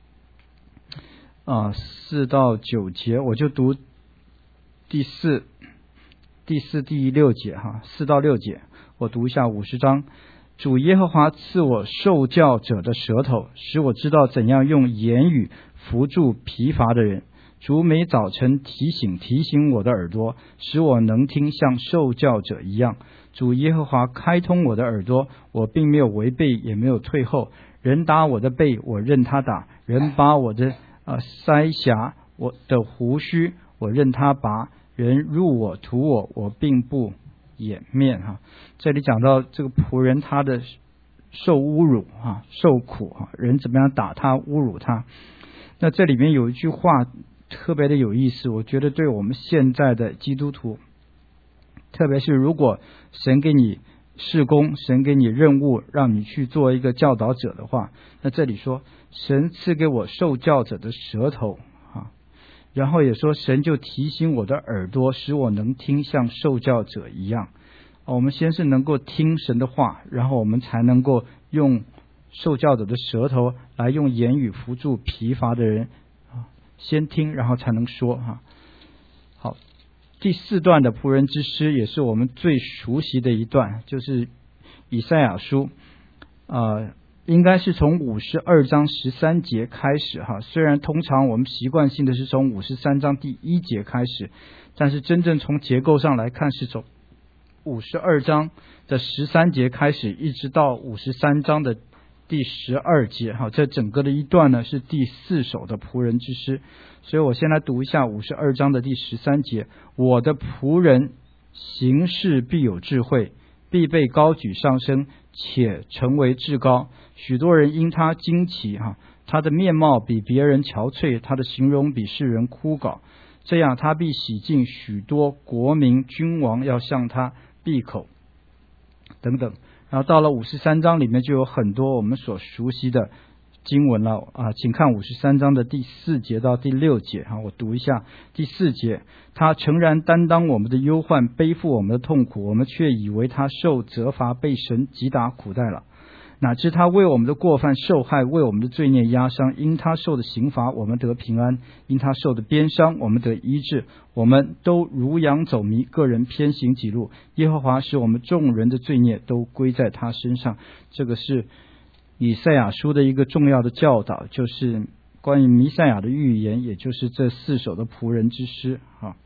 4到9节，我就读第4、第6节4到6节，我读一下50章。主耶和华赐我受教者的舌头，使我知道怎样用言语扶助疲乏的人。主每早晨提醒我的耳朵，使我能听像受教者一样。主耶和华开通我的耳朵，我并没有违背，也没有退后。人打我的背，我任他打；人拔我的腮颊，我的胡须，我任他拔；人辱我屠我，我并不掩面。这里讲到这个仆人他的受侮辱受苦人怎么样打他侮辱他。那这里面有一句话特别的有意思，我觉得对我们现在的基督徒，特别是如果神给你事工，神给你任务，让你去做一个教导者的话，那这里说神赐给我受教者的舌头然后也说神就提醒我的耳朵，使我能听像受教者一样。我们先是能够听神的话，然后我们才能够用受教者的舌头来用言语扶助疲乏的人先听然后才能说好，第4段的仆人之诗也是我们最熟悉的一段，就是以赛亚书应该是从52章13节开始虽然通常我们习惯性的是从53章第1节开始，但是真正从结构上来看是从52章的13节开始，一直到53章的第12节这整个的一段呢是第4首的仆人之诗。所以我先来读一下52章的第13节，我的仆人行事必有智慧，必被高举上升，且成为至高。许多人因他惊奇他的面貌比别人憔悴，他的形容比世人枯槁。这样他必洗净许多国民，君王要向他闭口等等。然后到了53章里面就有很多我们所熟悉的经文了请看53章的第4节到第6节我读一下第4节，他诚然担当我们的忧患，背负我们的痛苦，我们却以为他受责罚，被神击打苦待了。哪知他为我们的过犯受害，为我们的罪孽压伤。因他受的刑罚，我们得平安；因他受的鞭伤，我们得医治。我们都如羊走迷，个人偏行己路。耶和华使我们众人的罪孽都归在他身上。这个是以赛亚书的一个重要的教导，就是关于弥赛亚的预言，也就是这4首的仆人之诗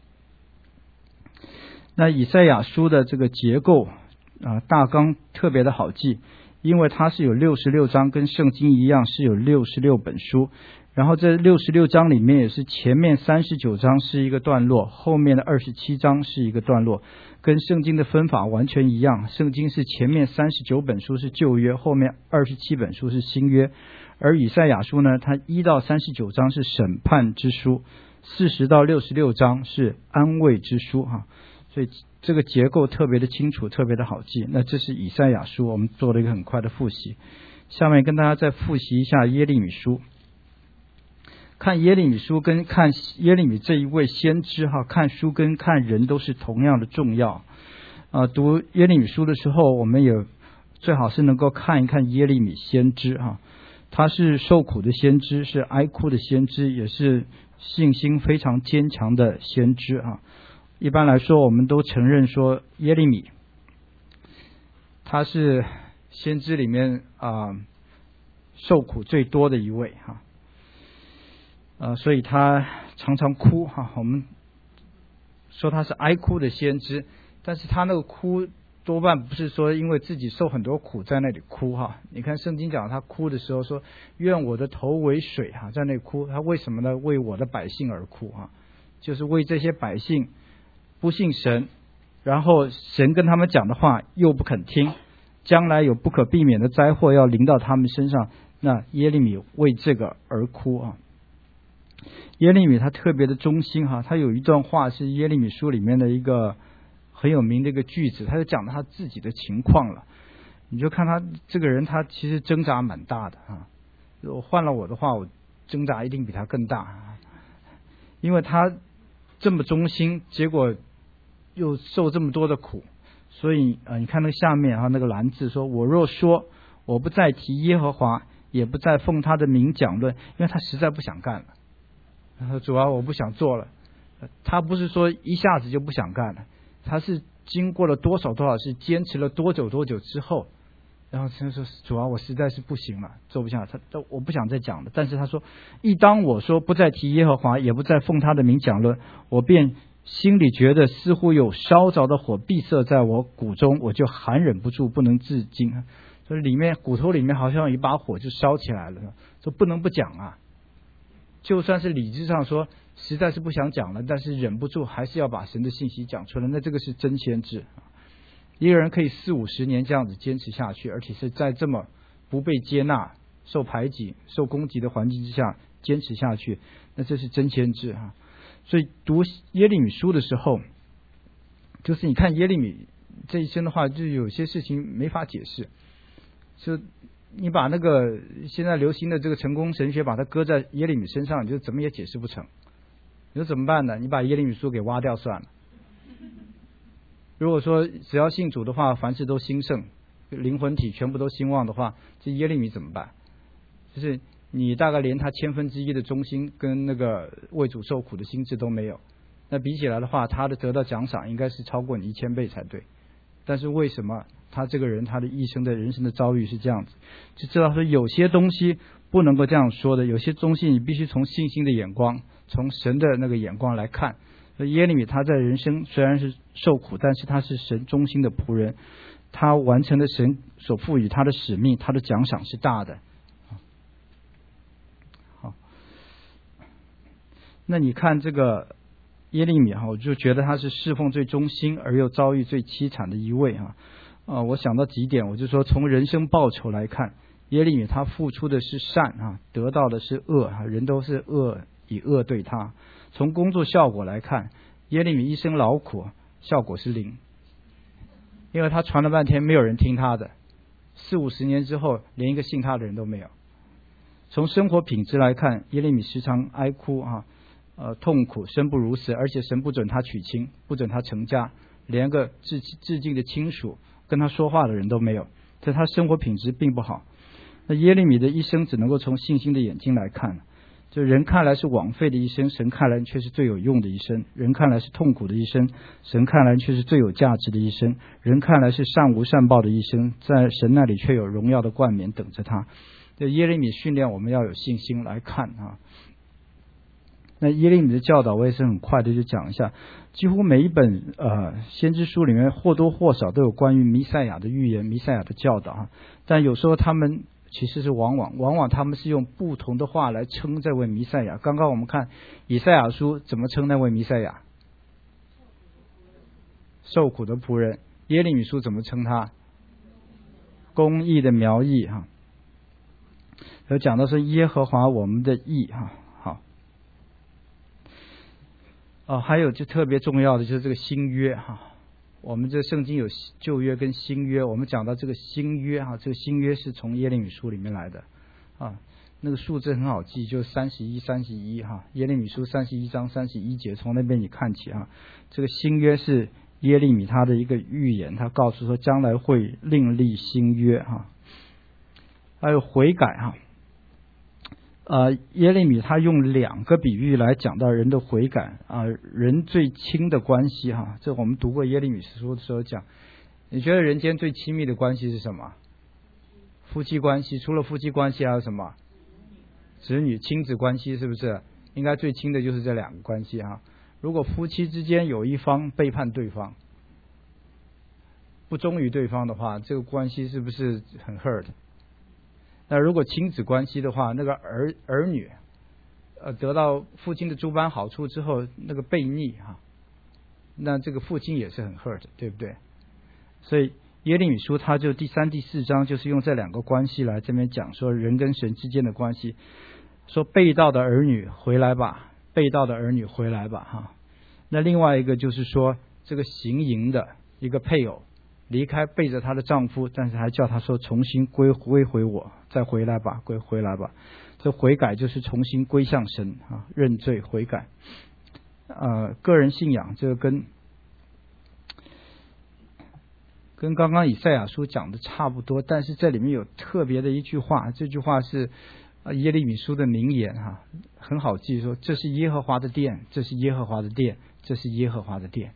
那以赛亚书的这个结构大纲特别的好记，因为它是有66章，跟圣经一样是有66本书。然后这66章里面也是前面39章是一个段落，后面的27章是一个段落，跟圣经的分法完全一样。圣经是前面39本书是旧约，后面27本书是新约。而以赛亚书呢，它1到39章是审判之书，40到66章是安慰之书所以这个结构特别的清楚，特别的好记。那这是以赛亚书，我们做了一个很快的复习。下面跟大家再复习一下耶利米书。 看耶利米书跟看耶利米这一位先知哈，看书跟看人都是同样的重要。读耶利米书的时候，我们也最好是能够看一看耶利米先知哈，他是受苦的先知，是哀哭的先知，也是信心非常坚强的先知哈。一般来说，我们都承认说耶利米他是先知里面受苦最多的一位哈，所以他常常哭哈。我们说他是哀哭的先知，但是他那个哭多半不是说因为自己受很多苦在那里哭哈。你看圣经讲他哭的时候说，愿我的头为水哈，在那里哭。他为什么呢？为我的百姓而哭哈，就是为这些百姓不信神，然后神跟他们讲的话又不肯听，将来有不可避免的灾祸要临到他们身上，那耶利米为这个而哭啊。耶利米他特别的忠心哈，他有一段话是耶利米书里面的一个很有名的一个句子，他就讲他自己的情况了。你就看他这个人，他其实挣扎蛮大的啊。我换了我的话，我挣扎一定比他更大，因为他这么忠心，结果又受这么多的苦，所以你看那个下面那个蓝字说，我若说我不再提耶和华，也不再奉他的名讲论，因为他实在不想干了。他说主啊，我不想做了。他不是说一下子就不想干了，他是经过了多少事，坚持了多久之后，然后他说主啊，我实在是不行了，做不下，我不想再讲了。但是他说，一当我说不再提耶和华，也不再奉他的名讲论，我便心里觉得似乎有烧着的火闭塞在我骨中，我就含忍不住，不能自禁。所以里面骨头里面好像有一把火就烧起来了，说不能不讲啊。就算是理智上说实在是不想讲了，但是忍不住还是要把神的信息讲出来，那这个是真先知。一个人可以40-50年这样子坚持下去，而且是在这么不被接纳、受排挤、受攻击的环境之下坚持下去，那这是真先知啊。所以读耶利米书的时候，就是你看耶利米这一生的话，就有些事情没法解释。就你把那个现在流行的这个成功神学把它搁在耶利米身上，你就怎么也解释不成。你说怎么办呢？你把耶利米书给挖掉算了。如果说只要信主的话，凡事都兴盛，灵魂体全部都兴旺的话，这耶利米怎么办？就是你大概连他1/1000的忠心跟那个为主受苦的心智都没有，那比起来的话，他的得到奖赏应该是超过你1000倍才对。但是为什么他这个人他的一生的人生的遭遇是这样子？就知道说有些东西不能够这样说的，有些东西你必须从信心的眼光，从神的那个眼光来看。耶利米他在人生虽然是受苦，但是他是神忠心的仆人，他完成了神所赋予他的使命，他的奖赏是大的。好，那你看这个耶利米我就觉得他是侍奉最忠心而又遭遇最凄惨的一位我想到几点，我就说从人生报酬来看，耶利米他付出的是善得到的是恶人都是恶以恶对他。从工作效果来看，耶利米一生劳苦，效果是0，因为他传了半天没有人听他的，40-50年之后连一个信他的人都没有。从生活品质来看，耶利米时常哀哭痛苦，生不如死，而且神不准他娶亲，不准他成家，连个至近的亲属跟他说话的人都没有，所以他生活品质并不好。那耶利米的一生只能够从信心的眼睛来看，就人看来是枉费的一生，神看来却是最有用的一生；人看来是痛苦的一生，神看来却是最有价值的一生；人看来是善无善报的一生，在神那里却有荣耀的冠冕等着他。这耶利米训练我们要有信心来看那耶利米的教导我也是很快的就讲一下，几乎每一本先知书里面或多或少都有关于弥赛亚的预言、弥赛亚的教导但有时候他们其实是往往他们是用不同的话来称这位弥赛亚。刚刚我们看以赛亚书怎么称那位弥赛亚？受苦的仆人。耶利米书怎么称他？公义的苗裔有讲到是耶和华我们的义好，还有就特别重要的就是这个新约我们这圣经有旧约跟新约，我们讲到这个新约这个新约是从耶利米书里面来的那个数字很好记，就31哈，耶利米书31章31节，从那边你看起哈，这个新约是耶利米他的一个预言，他告诉说将来会另立新约哈，还有悔改哈。耶利米他用2个比喻来讲到人的悔改人最亲的关系哈，这我们读过耶利米书的时候讲，你觉得人间最亲密的关系是什么？夫妻关系，除了夫妻关系还有什么？子女亲子关系，是不是？应该最亲的就是这2个关系哈。如果夫妻之间有一方背叛对方，不忠于对方的话，这个关系是不是很 hurt？ 那如果亲子关系的话，那个儿女得到父亲的诸般好处之后，那个悖逆哈，那这个父亲也是很 hurt， 对不对？所以耶利米书他就第3、第4章就是用这2个关系来这边讲说人跟神之间的关系，说背道的儿女回来吧，背道的儿女回来吧哈。那另外一个就是说这个行淫的一个配偶离开背着她的丈夫，但是还叫她说重新归回我，再回来吧，回来吧。这悔改就是重新归向神啊，认罪悔改。个人信仰这个跟刚刚以赛亚书讲的差不多，但是这里面有特别的一句话，这句话是耶利米书的名言哈，很好记，说这是耶和华的殿，这是耶和华的殿，这是耶和华的殿。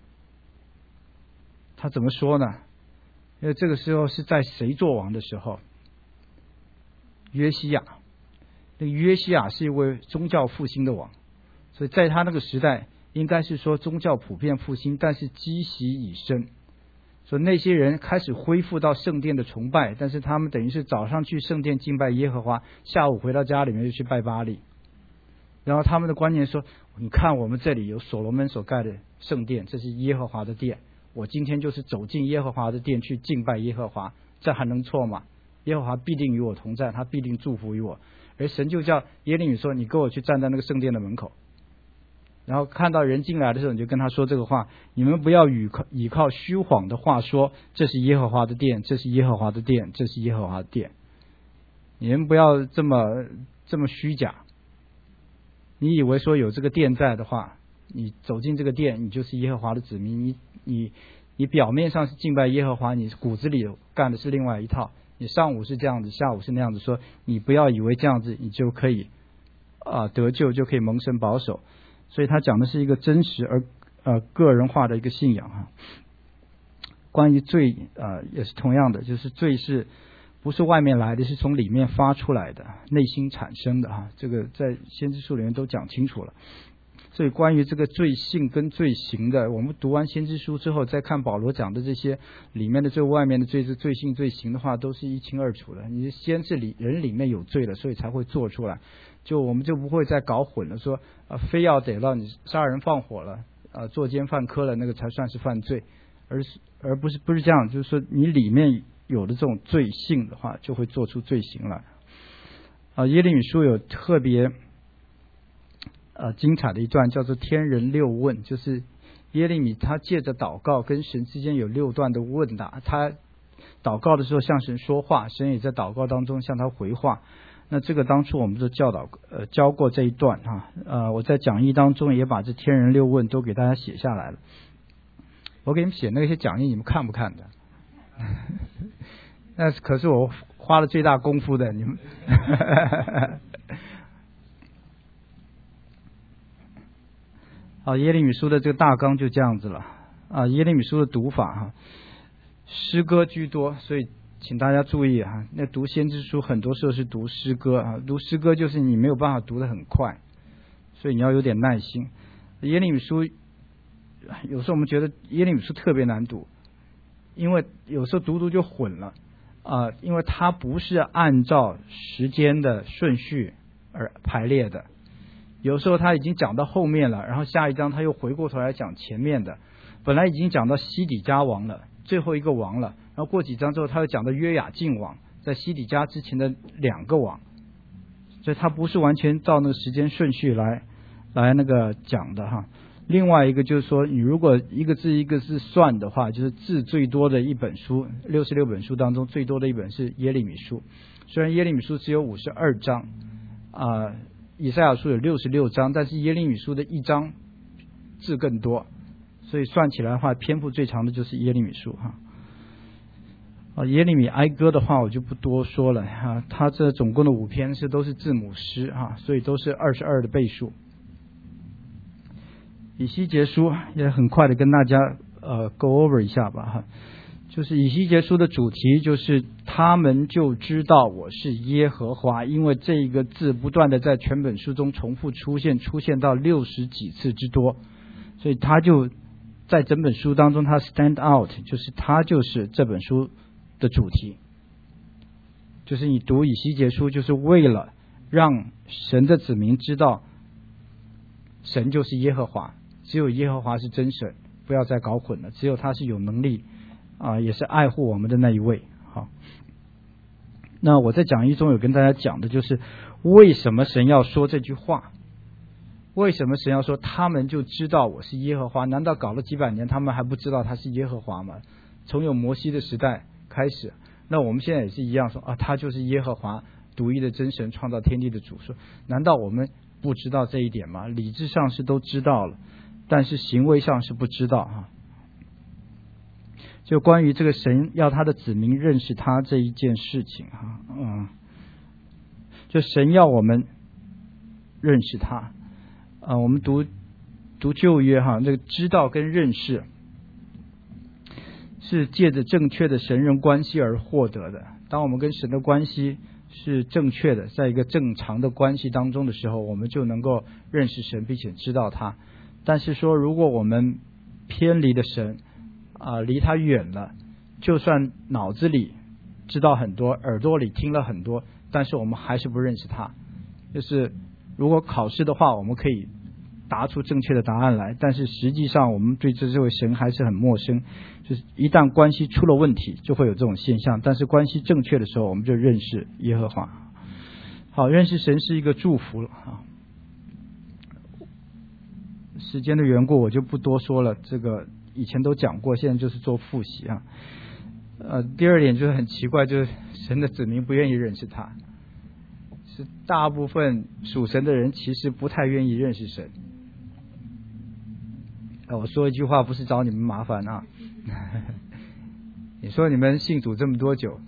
他怎么说呢？因为这个时候是在谁做王的时候？约西亚。那个约西亚是一位宗教复兴的王，所以在他那个时代应该是说宗教普遍复兴，但是积习已深，所以那些人开始恢复到圣殿的崇拜，但是他们等于是早上去圣殿敬拜耶和华，下午回到家里面就去拜巴力。然后他们的观念说，你看我们这里有所罗门所盖的圣殿，这是耶和华的殿，我今天就是走进耶和华的殿去敬拜耶和华，这还能错吗？耶和华必定与我同在，他必定祝福于我。而神就叫耶利米说，你跟我去站在那个圣殿的门口，然后看到人进来的时候，你就跟他说这个话，你们不要倚靠虚谎的话说，这是耶和华的殿，这是耶和华的殿，这是耶和华的殿。你们不要这么虚假。你以为说有这个殿在的话，你走进这个殿，你就是耶和华的子民。你表面上是敬拜耶和华，你骨子里干的是另外一套。你上午是这样子，下午是那样子，说你不要以为这样子你就可以得救，就可以蒙神保守。所以他讲的是一个真实而个人化的一个信仰哈。关于罪也是同样的，就是罪是不是外面来的，是从里面发出来的，内心产生的哈。这个在先知书里面都讲清楚了。所以关于这个罪性跟罪行的，我们读完先知书之后再看保罗讲的这些里面的罪外面的罪，是罪性罪行的话都是一清二楚的。你先是人里面有罪了，所以才会做出来，我们就不会再搞混了，说非要得到你杀人放火了作奸犯科了那个才算是犯罪，而不是这样，就是说你里面有的这种罪性的话就会做出罪行来。耶利米书有特别精彩的一段叫做天人六问，就是耶利米他借着祷告跟神之间有6段的问答，他祷告的时候向神说话，神也在祷告当中向他回话。那这个当初我们就教过这一段我在讲义当中也把这天人6问都给大家写下来了。我给你们写那些讲义，你们看不看的？那可是我花了最大功夫的，你们耶利米书的这个大纲就这样子了耶利米书的读法诗歌居多，所以请大家注意那读先知书很多时候是读诗歌读诗歌就是你没有办法读得很快，所以你要有点耐心。耶利米书有时候我们觉得耶利米书特别难读，因为有时候读就混了因为它不是按照时间的顺序而排列的，有时候他已经讲到后面了，然后下一章他又回过头来讲前面的，本来已经讲到西底家王了，最后一个王了，然后过几章之后他又讲到约雅敬王，在西底家之前的2个王，所以他不是完全照那个时间顺序来那个讲的另外一个就是说，你如果一个字一个字算的话，就是字最多的一本书，66本书当中最多的一本是耶利米书。虽然耶利米书只有52章，以赛亚书有66章，但是耶利米书的一章字更多，所以算起来的话，篇幅最长的就是耶利米书耶利米哀歌的话我就不多说了它这总共的5篇都是字母诗所以都是22的倍数。以西结书也很快的跟大家go over 一下吧就是以西结书的主题就是他们就知道我是耶和华，因为这一个字不断的在全本书中重复出现到60几次之多，所以他就在整本书当中他 stand out， 就是他就是这本书的主题。就是你读以西结书就是为了让神的子民知道神就是耶和华，只有耶和华是真神，不要再搞混了，只有他是有能力也是爱护我们的那一位。好，那我在讲义中有跟大家讲的就是为什么神要说这句话，为什么神要说他们就知道我是耶和华？难道搞了几百年他们还不知道他是耶和华吗？从有摩西的时代开始，那我们现在也是一样说他就是耶和华独一的真神，创造天地的主。说难道我们不知道这一点吗？理智上是都知道了，但是行为上是不知道就关于这个神要他的子民认识他这一件事情就神要我们认识他我们读旧约这个知道跟认识是借着正确的神人关系而获得的。当我们跟神的关系是正确的，在一个正常的关系当中的时候，我们就能够认识神并且知道他。但是说如果我们偏离了神离他远了，就算脑子里知道很多，耳朵里听了很多，但是我们还是不认识他。就是如果考试的话我们可以答出正确的答案来，但是实际上我们对这位神还是很陌生。就是一旦关系出了问题就会有这种现象，但是关系正确的时候我们就认识耶和华。好，认识神是一个祝福了时间的缘故我就不多说了，这个以前都讲过，现在就是做复习第二点就是很奇怪，就是神的子民不愿意认识他，是大部分属神的人其实不太愿意认识神我说一句话不是找你们麻烦你说你们信主这么多久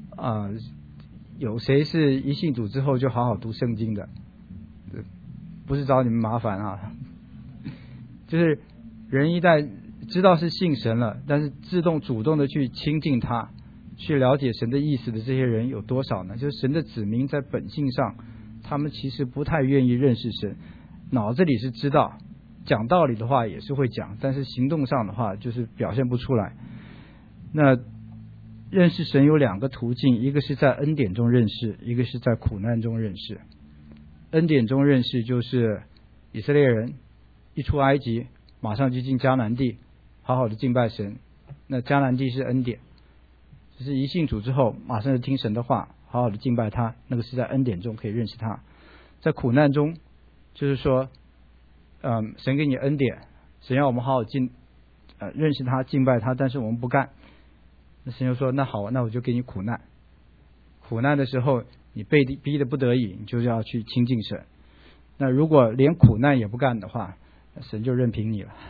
有谁是一信主之后就好好读圣经的？不是找你们麻烦就是人一旦知道是信神了，但是主动的去亲近他，去了解神的意思的这些人有多少呢？就是神的子民在本性上他们其实不太愿意认识神，脑子里是知道，讲道理的话也是会讲，但是行动上的话就是表现不出来。那认识神有2个途径，一个是在恩典中认识，一个是在苦难中认识。恩典中认识就是以色列人一出埃及马上就进迦南地，好好的敬拜神，那迦南地是恩典。就是一信主之后马上就听神的话，好好的敬拜他，那个是在恩典中可以认识他。在苦难中就是说神给你恩典，神要我们好好认识他敬拜他，但是我们不干，那神就说那好，那我就给你苦难。苦难的时候你被逼得不得已，你就要去亲近神。那如果连苦难也不干的话，神就任凭你了。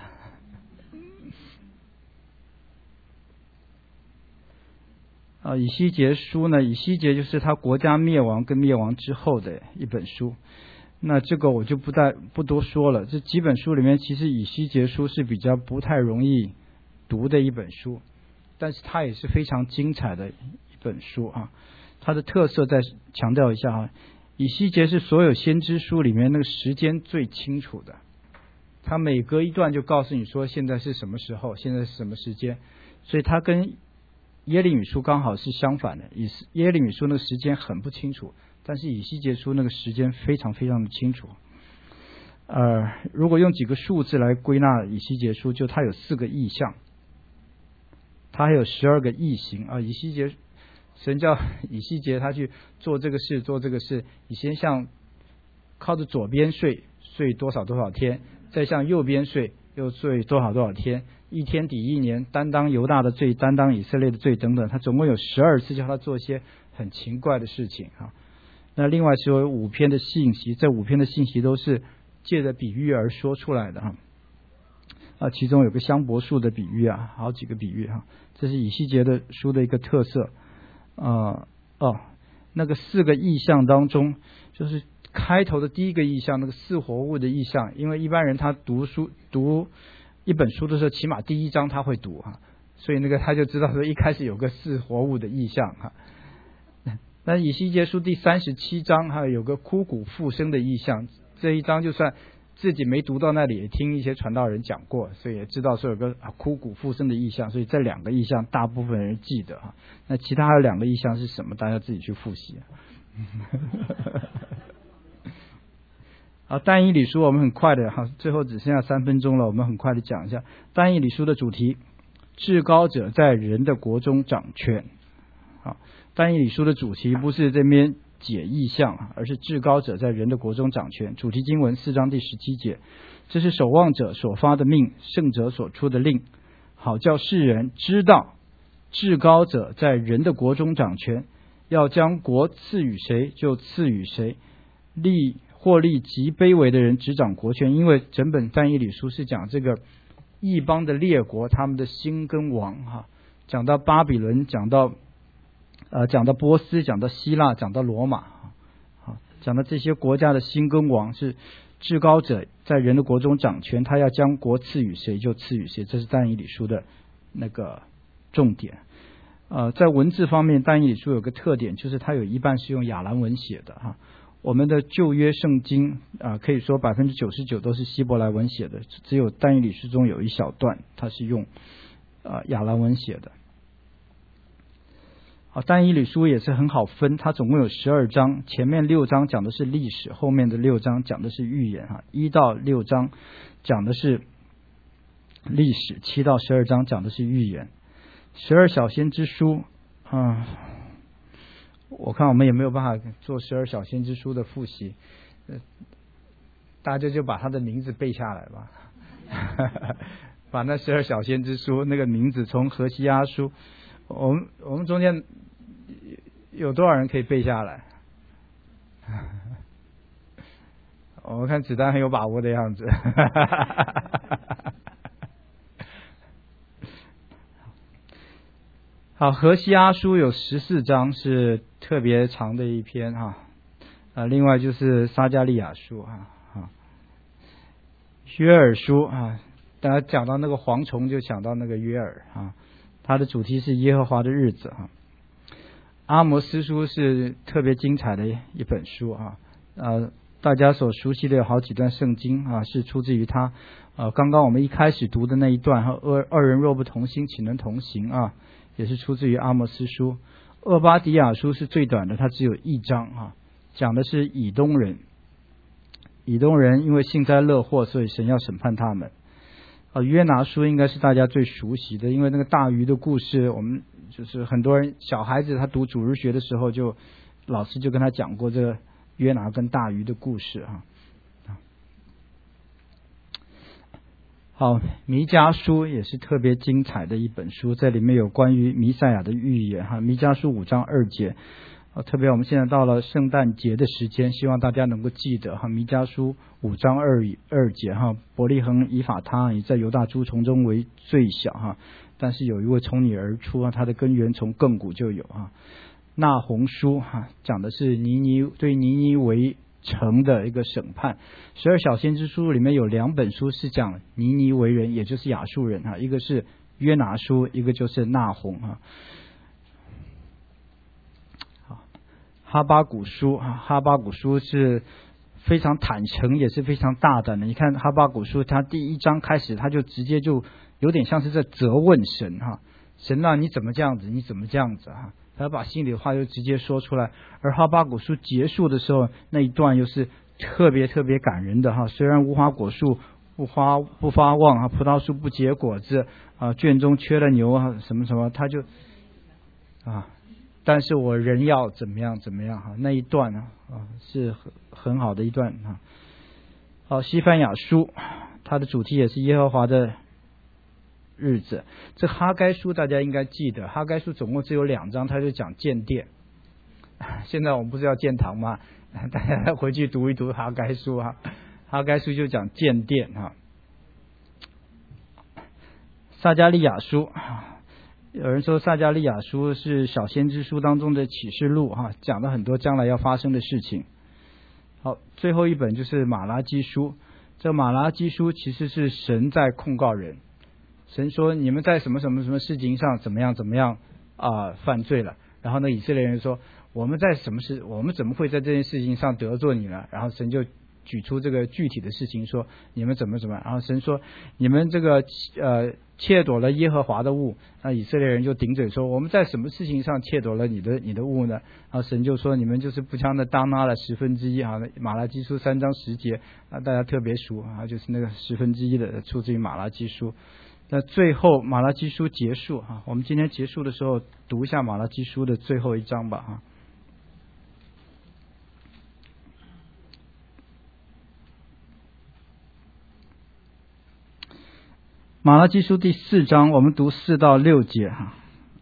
以西结书呢，以西结就是他国家灭亡跟灭亡之后的一本书。那这个我就不多说了。这几本书里面，其实以西结书是比较不太容易读的一本书，但是它也是非常精彩的一本书它的特色再强调一下以西结是所有先知书里面那个时间最清楚的，他每隔一段就告诉你说现在是什么时候，现在是什么时间。所以他跟耶利米书刚好是相反的，耶利米书那个时间很不清楚，但是以西结书那个时间非常非常的清楚。如果用几个数字来归纳以西结书，就它有4个意象，它还有12个异形以西结神叫以西结他去做这个事做这个事，以前像靠着左边睡多少多少天， 再向右边睡，又睡多少天，一天抵一年，担当犹大的罪，担当以色列的罪等等，他总共有12次叫他做一些很奇怪的事情啊。那另外是有5篇的信息，这5篇的信息都是借着比喻而说出来的其中有个香柏树的比喻好几个比喻这是以西结的书的一个特色那个4个意象当中，就是开头的第一个意象，那个4活物的意象，因为一般人他读一本书的时候，起码第1章他会读所以那个他就知道说一开始有个4活物的意象那以西结书第37章有个枯骨复生的意象，这一章就算自己没读到那里，也听一些传道人讲过，所以也知道说有个枯骨复生的意象，所以这2个意象大部分人记得那其他的2个意象是什么，大家自己去复习但以理书我们很快的最后只剩下3分钟了，我们很快的讲一下但以理书的主题，至高者在人的国中掌权。但以理书的主题不是这边解意象，而是至高者在人的国中掌权。主题经文4章第17节，这是守望者所发的命，圣者所出的令，好叫世人知道至高者在人的国中掌权，要将国赐予谁就赐予谁，或立极卑微的人执掌国权。因为整本但以理书是讲这个异邦的列国他们的兴跟亡讲到巴比伦，讲到波斯，讲到希腊，讲到罗马讲到这些国家的兴跟亡，是至高者在人的国中掌权，他要将国赐予谁就赐予谁，这是但以理书的那个重点在文字方面，但以理书有个特点，就是它有一半是用亚兰文写的我们的旧约圣经可以说 99% 都是希伯来文写的，只有但以理书中有一小段它是用亚兰文写的但以理书也是很好分，它总共有12章，前面6章讲的是历史，后面的6章讲的是预言1到6章讲的是历史，7到12章讲的是预言。12小先知书我看我们也没有办法做12小先知书的复习，大家就把他的名字背下来吧把那12小先知书那个名字从何西阿书，我们中间有多少人可以背下来我看子丹很有把握的样子好，何西阿书有14章，是特别长的一篇另外就是撒迦利亚书约珥书大家讲到那个蝗虫就讲到那个约珥它的主题是耶和华的日子阿摩司书是特别精彩的一本书大家所熟悉的有好几段圣经是出自于他刚刚我们一开始读的那一段二人若不同心岂能同行也是出自于阿摩司书。厄巴迪亚书是最短的，它只有1章讲的是以东人因为幸灾乐祸，所以神要审判他们约拿书应该是大家最熟悉的，因为那个大鱼的故事，我们就是很多人小孩子他读主日学的时候，就老师就跟他讲过这个约拿跟大鱼的故事好，弥迦书也是特别精彩的一本书，在里面有关于弥赛亚的预言弥迦书5章2节特别我们现在到了圣诞节的时间，希望大家能够记得弥迦书5章2节伯利恒以法他也在犹大诸从中为最小但是有一位从你而出他的根源从亘古就有那鸿书讲的是对尼尼微城的一个审判。12小先知书里面有2本书是讲尼尼微人，也就是亚述人一个是约拿书，一个就是那鸿哈巴谷书是非常坦诚也是非常大胆的。你看哈巴谷书他第1章开始他就直接就有点像是在责问神神你怎么这样子，你怎么这样子他把心里的话就直接说出来。而哈巴谷书结束的时候那一段又是特别特别感人的虽然无花果树不发旺葡萄树不结果子圈中缺了牛什么什么，他就但是我人要怎么样怎么样那一段是很好的一段西番雅书它的主题也是耶和华的日子。这哈该书大家应该记得，哈该书总共只有2章，它就讲建殿。现在我们不是要建堂吗？大家回去读一读哈该书啊，哈该书就讲建殿啊。撒迦利亚书，有人说撒迦利亚书是小先知书当中的启示录哈，讲了很多将来要发生的事情。好，最后一本就是马拉基书。这马拉基书其实是神在控告人，神说你们在什么什么什么事情上怎么样怎么样犯罪了。然后呢，以色列人说我们在什么事，我们怎么会在这件事情上得罪你呢？然后神就举出这个具体的事情，说你们怎么怎么。然后神说你们这个窃夺了耶和华的物。那以色列人就顶嘴说我们在什么事情上窃夺了你的物呢？然后神就说你们就是不将的当纳了1/10啊。马拉基书3章10节啊，大家特别熟啊，就是那个1/10的出自于马拉基书。那最后马拉基书结束啊，我们今天结束的时候读一下马拉基书的最后一章吧啊。马拉基书第4章，我们读4到6节哈。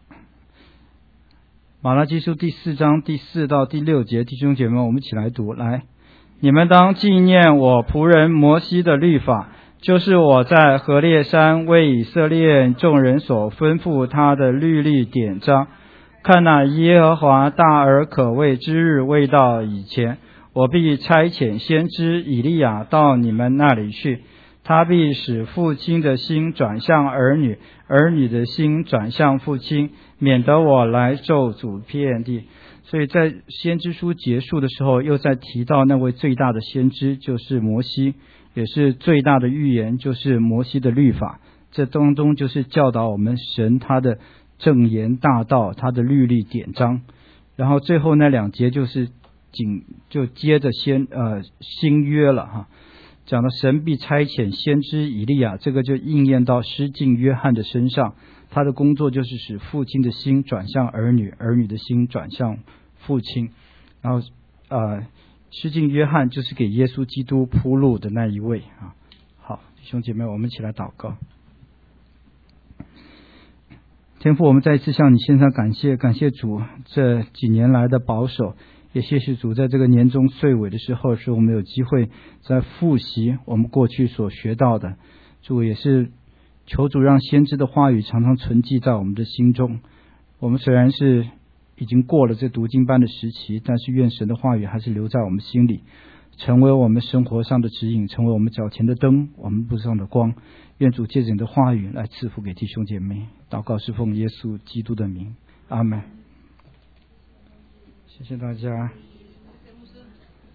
马拉基书第4章第4到第6节，弟兄姐妹们，我们一起来读。来，你们当纪念我仆人摩西的律法，就是我在何烈山为以色列众人所吩咐他的律例典章。看那耶和华大而可畏之日未到以前，我必差遣先知以利亚到你们那里去。他必使父亲的心转向儿女，儿女的心转向父亲，免得我来咒诅遍地。所以在先知书结束的时候，又在提到那位最大的先知就是摩西，也是最大的预言就是摩西的律法。这当中就是教导我们神他的正言大道，他的律例典章。然后最后那2节就是就接着新约了哈。讲的神必差遣先知以利亚，这个就应验到施浸约翰的身上。他的工作就是使父亲的心转向儿女，儿女的心转向父亲。然后施浸约翰就是给耶稣基督铺路的那一位啊。好，弟兄姐妹，我们一起来祷告。天父，我们再一次向你献上感谢，感谢主这几年来的保守，也谢谢主在这个年终岁尾的时候，使我们有机会在复习我们过去所学到的。主也是求主让先知的话语常常存记在我们的心中。我们虽然是已经过了这读经班的时期，但是愿神的话语还是留在我们心里，成为我们生活上的指引，成为我们脚前的灯，我们路上的光。愿主借着你的话语来赐福给弟兄姐妹。祷告是奉耶稣基督的名，阿们。谢谢大家。